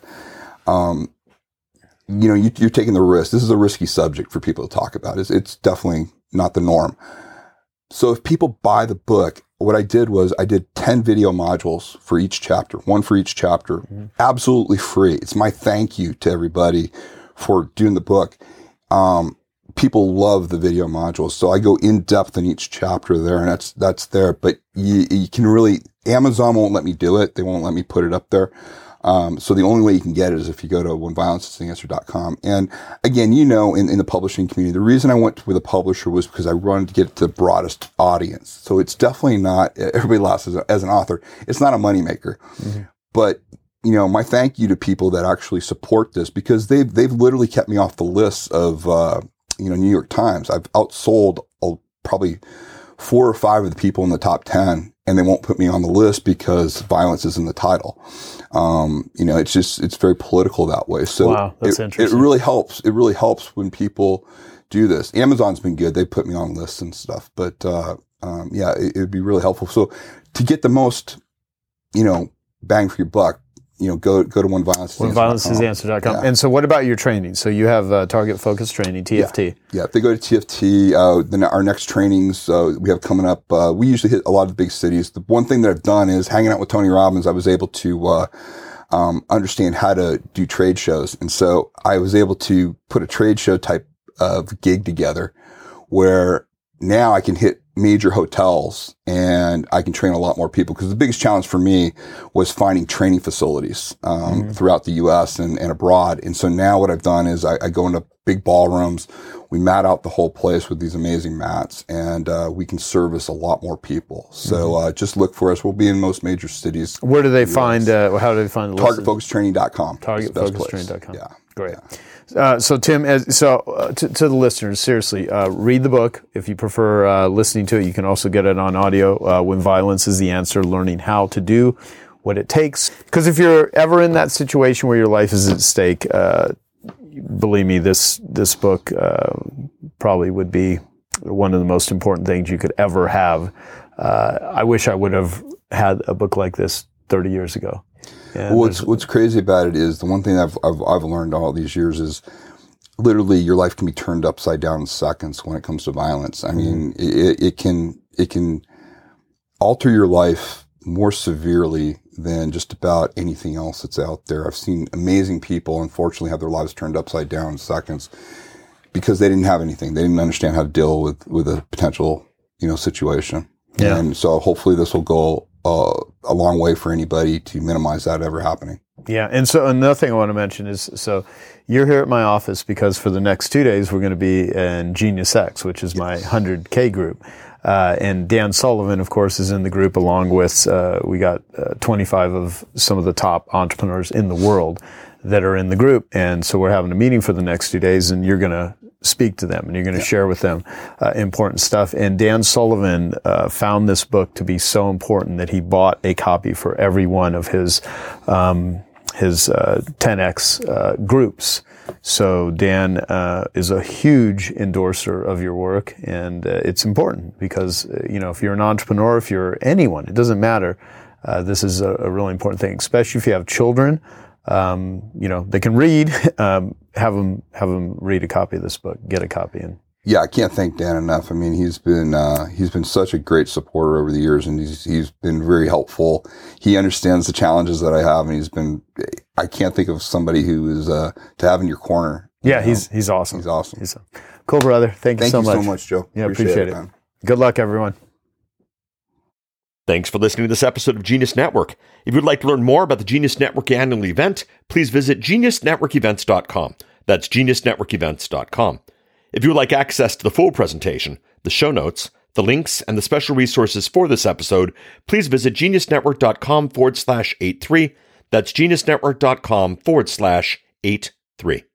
You know, you're taking the risk. This is a risky subject for people to talk about. It's definitely not the norm. So if people buy the book, what I did was I did 10 video modules for each chapter, one for each chapter, absolutely free. It's my thank you to everybody for doing the book. People love the video modules. So I go in depth in each chapter there, and that's there. But you can really, Amazon won't let me do it. They won't let me put it up there. So the only way you can get it is if you go to whenviolenceistheanswer.com. And again, you know, in the publishing community, the reason I went with a publisher was because I wanted to get it to the broadest audience. So it's definitely not, everybody laughs as an author, it's not a moneymaker. Mm-hmm. But, you know, my thank you to people that actually support this, because they've literally kept me off the lists of, New York Times. I've outsold probably 4 or 5 of the people in the top 10, and they won't put me on the list because violence is in the title. It's very political that way. So wow, that's interesting. It really helps. It really helps when people do this. Amazon's been good. They put me on lists and stuff, but, it would be really helpful. So to get the most, bang for your buck, go to OneViolenceIsTheAnswer.com. Yeah. And so what about your training? So you have Target Focus Training, TFT. Yeah. If they go to TFT, then our next trainings we have coming up, we usually hit a lot of the big cities. The one thing that I've done is hanging out with Tony Robbins, I was able to understand how to do trade shows. And so I was able to put a trade show type of gig together where now I can hit major hotels and I can train a lot more people, because the biggest challenge for me was finding training facilities throughout the U.S. and abroad. And so now what I've done is I go into big ballrooms, we mat out the whole place with these amazing mats, and we can service a lot more people. So just look for us. We'll be in most major cities. Where do they find, how do they find the list? TargetFocusTraining.com. TargetFocusTraining.com. Yeah. Great. Yeah. So Tim, to the listeners, seriously, read the book. If you prefer listening to it, you can also get it on audio. When Violence is the Answer, learning how to do what it takes. Because if you're ever in that situation where your life is at stake, believe me, this book probably would be one of the most important things you could ever have. I wish I would have had a book like this 30 years ago. Well, what's crazy about it is the one thing I've learned all these years is literally your life can be turned upside down in seconds when it comes to violence. I mean, it can alter your life more severely than just about anything else that's out there. I've seen amazing people, unfortunately, have their lives turned upside down in seconds because they didn't have anything. They didn't understand how to deal with a potential, situation. Yeah. And so hopefully this will go a long way for anybody to minimize that ever happening. Yeah. And so another thing I want to mention is, so you're here at my office because for the next 2 days, we're going to be in Genius X, which is my 100K group. And Dan Sullivan, of course, is in the group along with, we got 25 of some of the top entrepreneurs in the world that are in the group. And so we're having a meeting for the next 2 days, and you're going to speak to them and you're going to share with them important stuff. And Dan Sullivan found this book to be so important that he bought a copy for every one of his 10X groups. So Dan is a huge endorser of your work, and it's important because if you're an entrepreneur, if you're anyone, it doesn't matter. This is a really important thing, especially if you have children. They can read. Have them read a copy of this book. Get a copy. And yeah, I can't thank Dan enough. I mean, he's been such a great supporter over the years, and he's been very helpful. He understands the challenges that I have, and I can't think of somebody who is to have in your corner. Yeah, he's awesome. He's awesome. He's cool, brother. Thank you so much. Thank you so much, Joe. Yeah, appreciate it. Man. Good luck, everyone. Thanks for listening to this episode of Genius Network. If you'd like to learn more about the Genius Network annual event, please visit geniusnetworkevents.com. That's geniusnetworkevents.com. If you would like access to the full presentation, the show notes, the links, and the special resources for this episode, please visit geniusnetwork.com/83. That's geniusnetwork.com/83.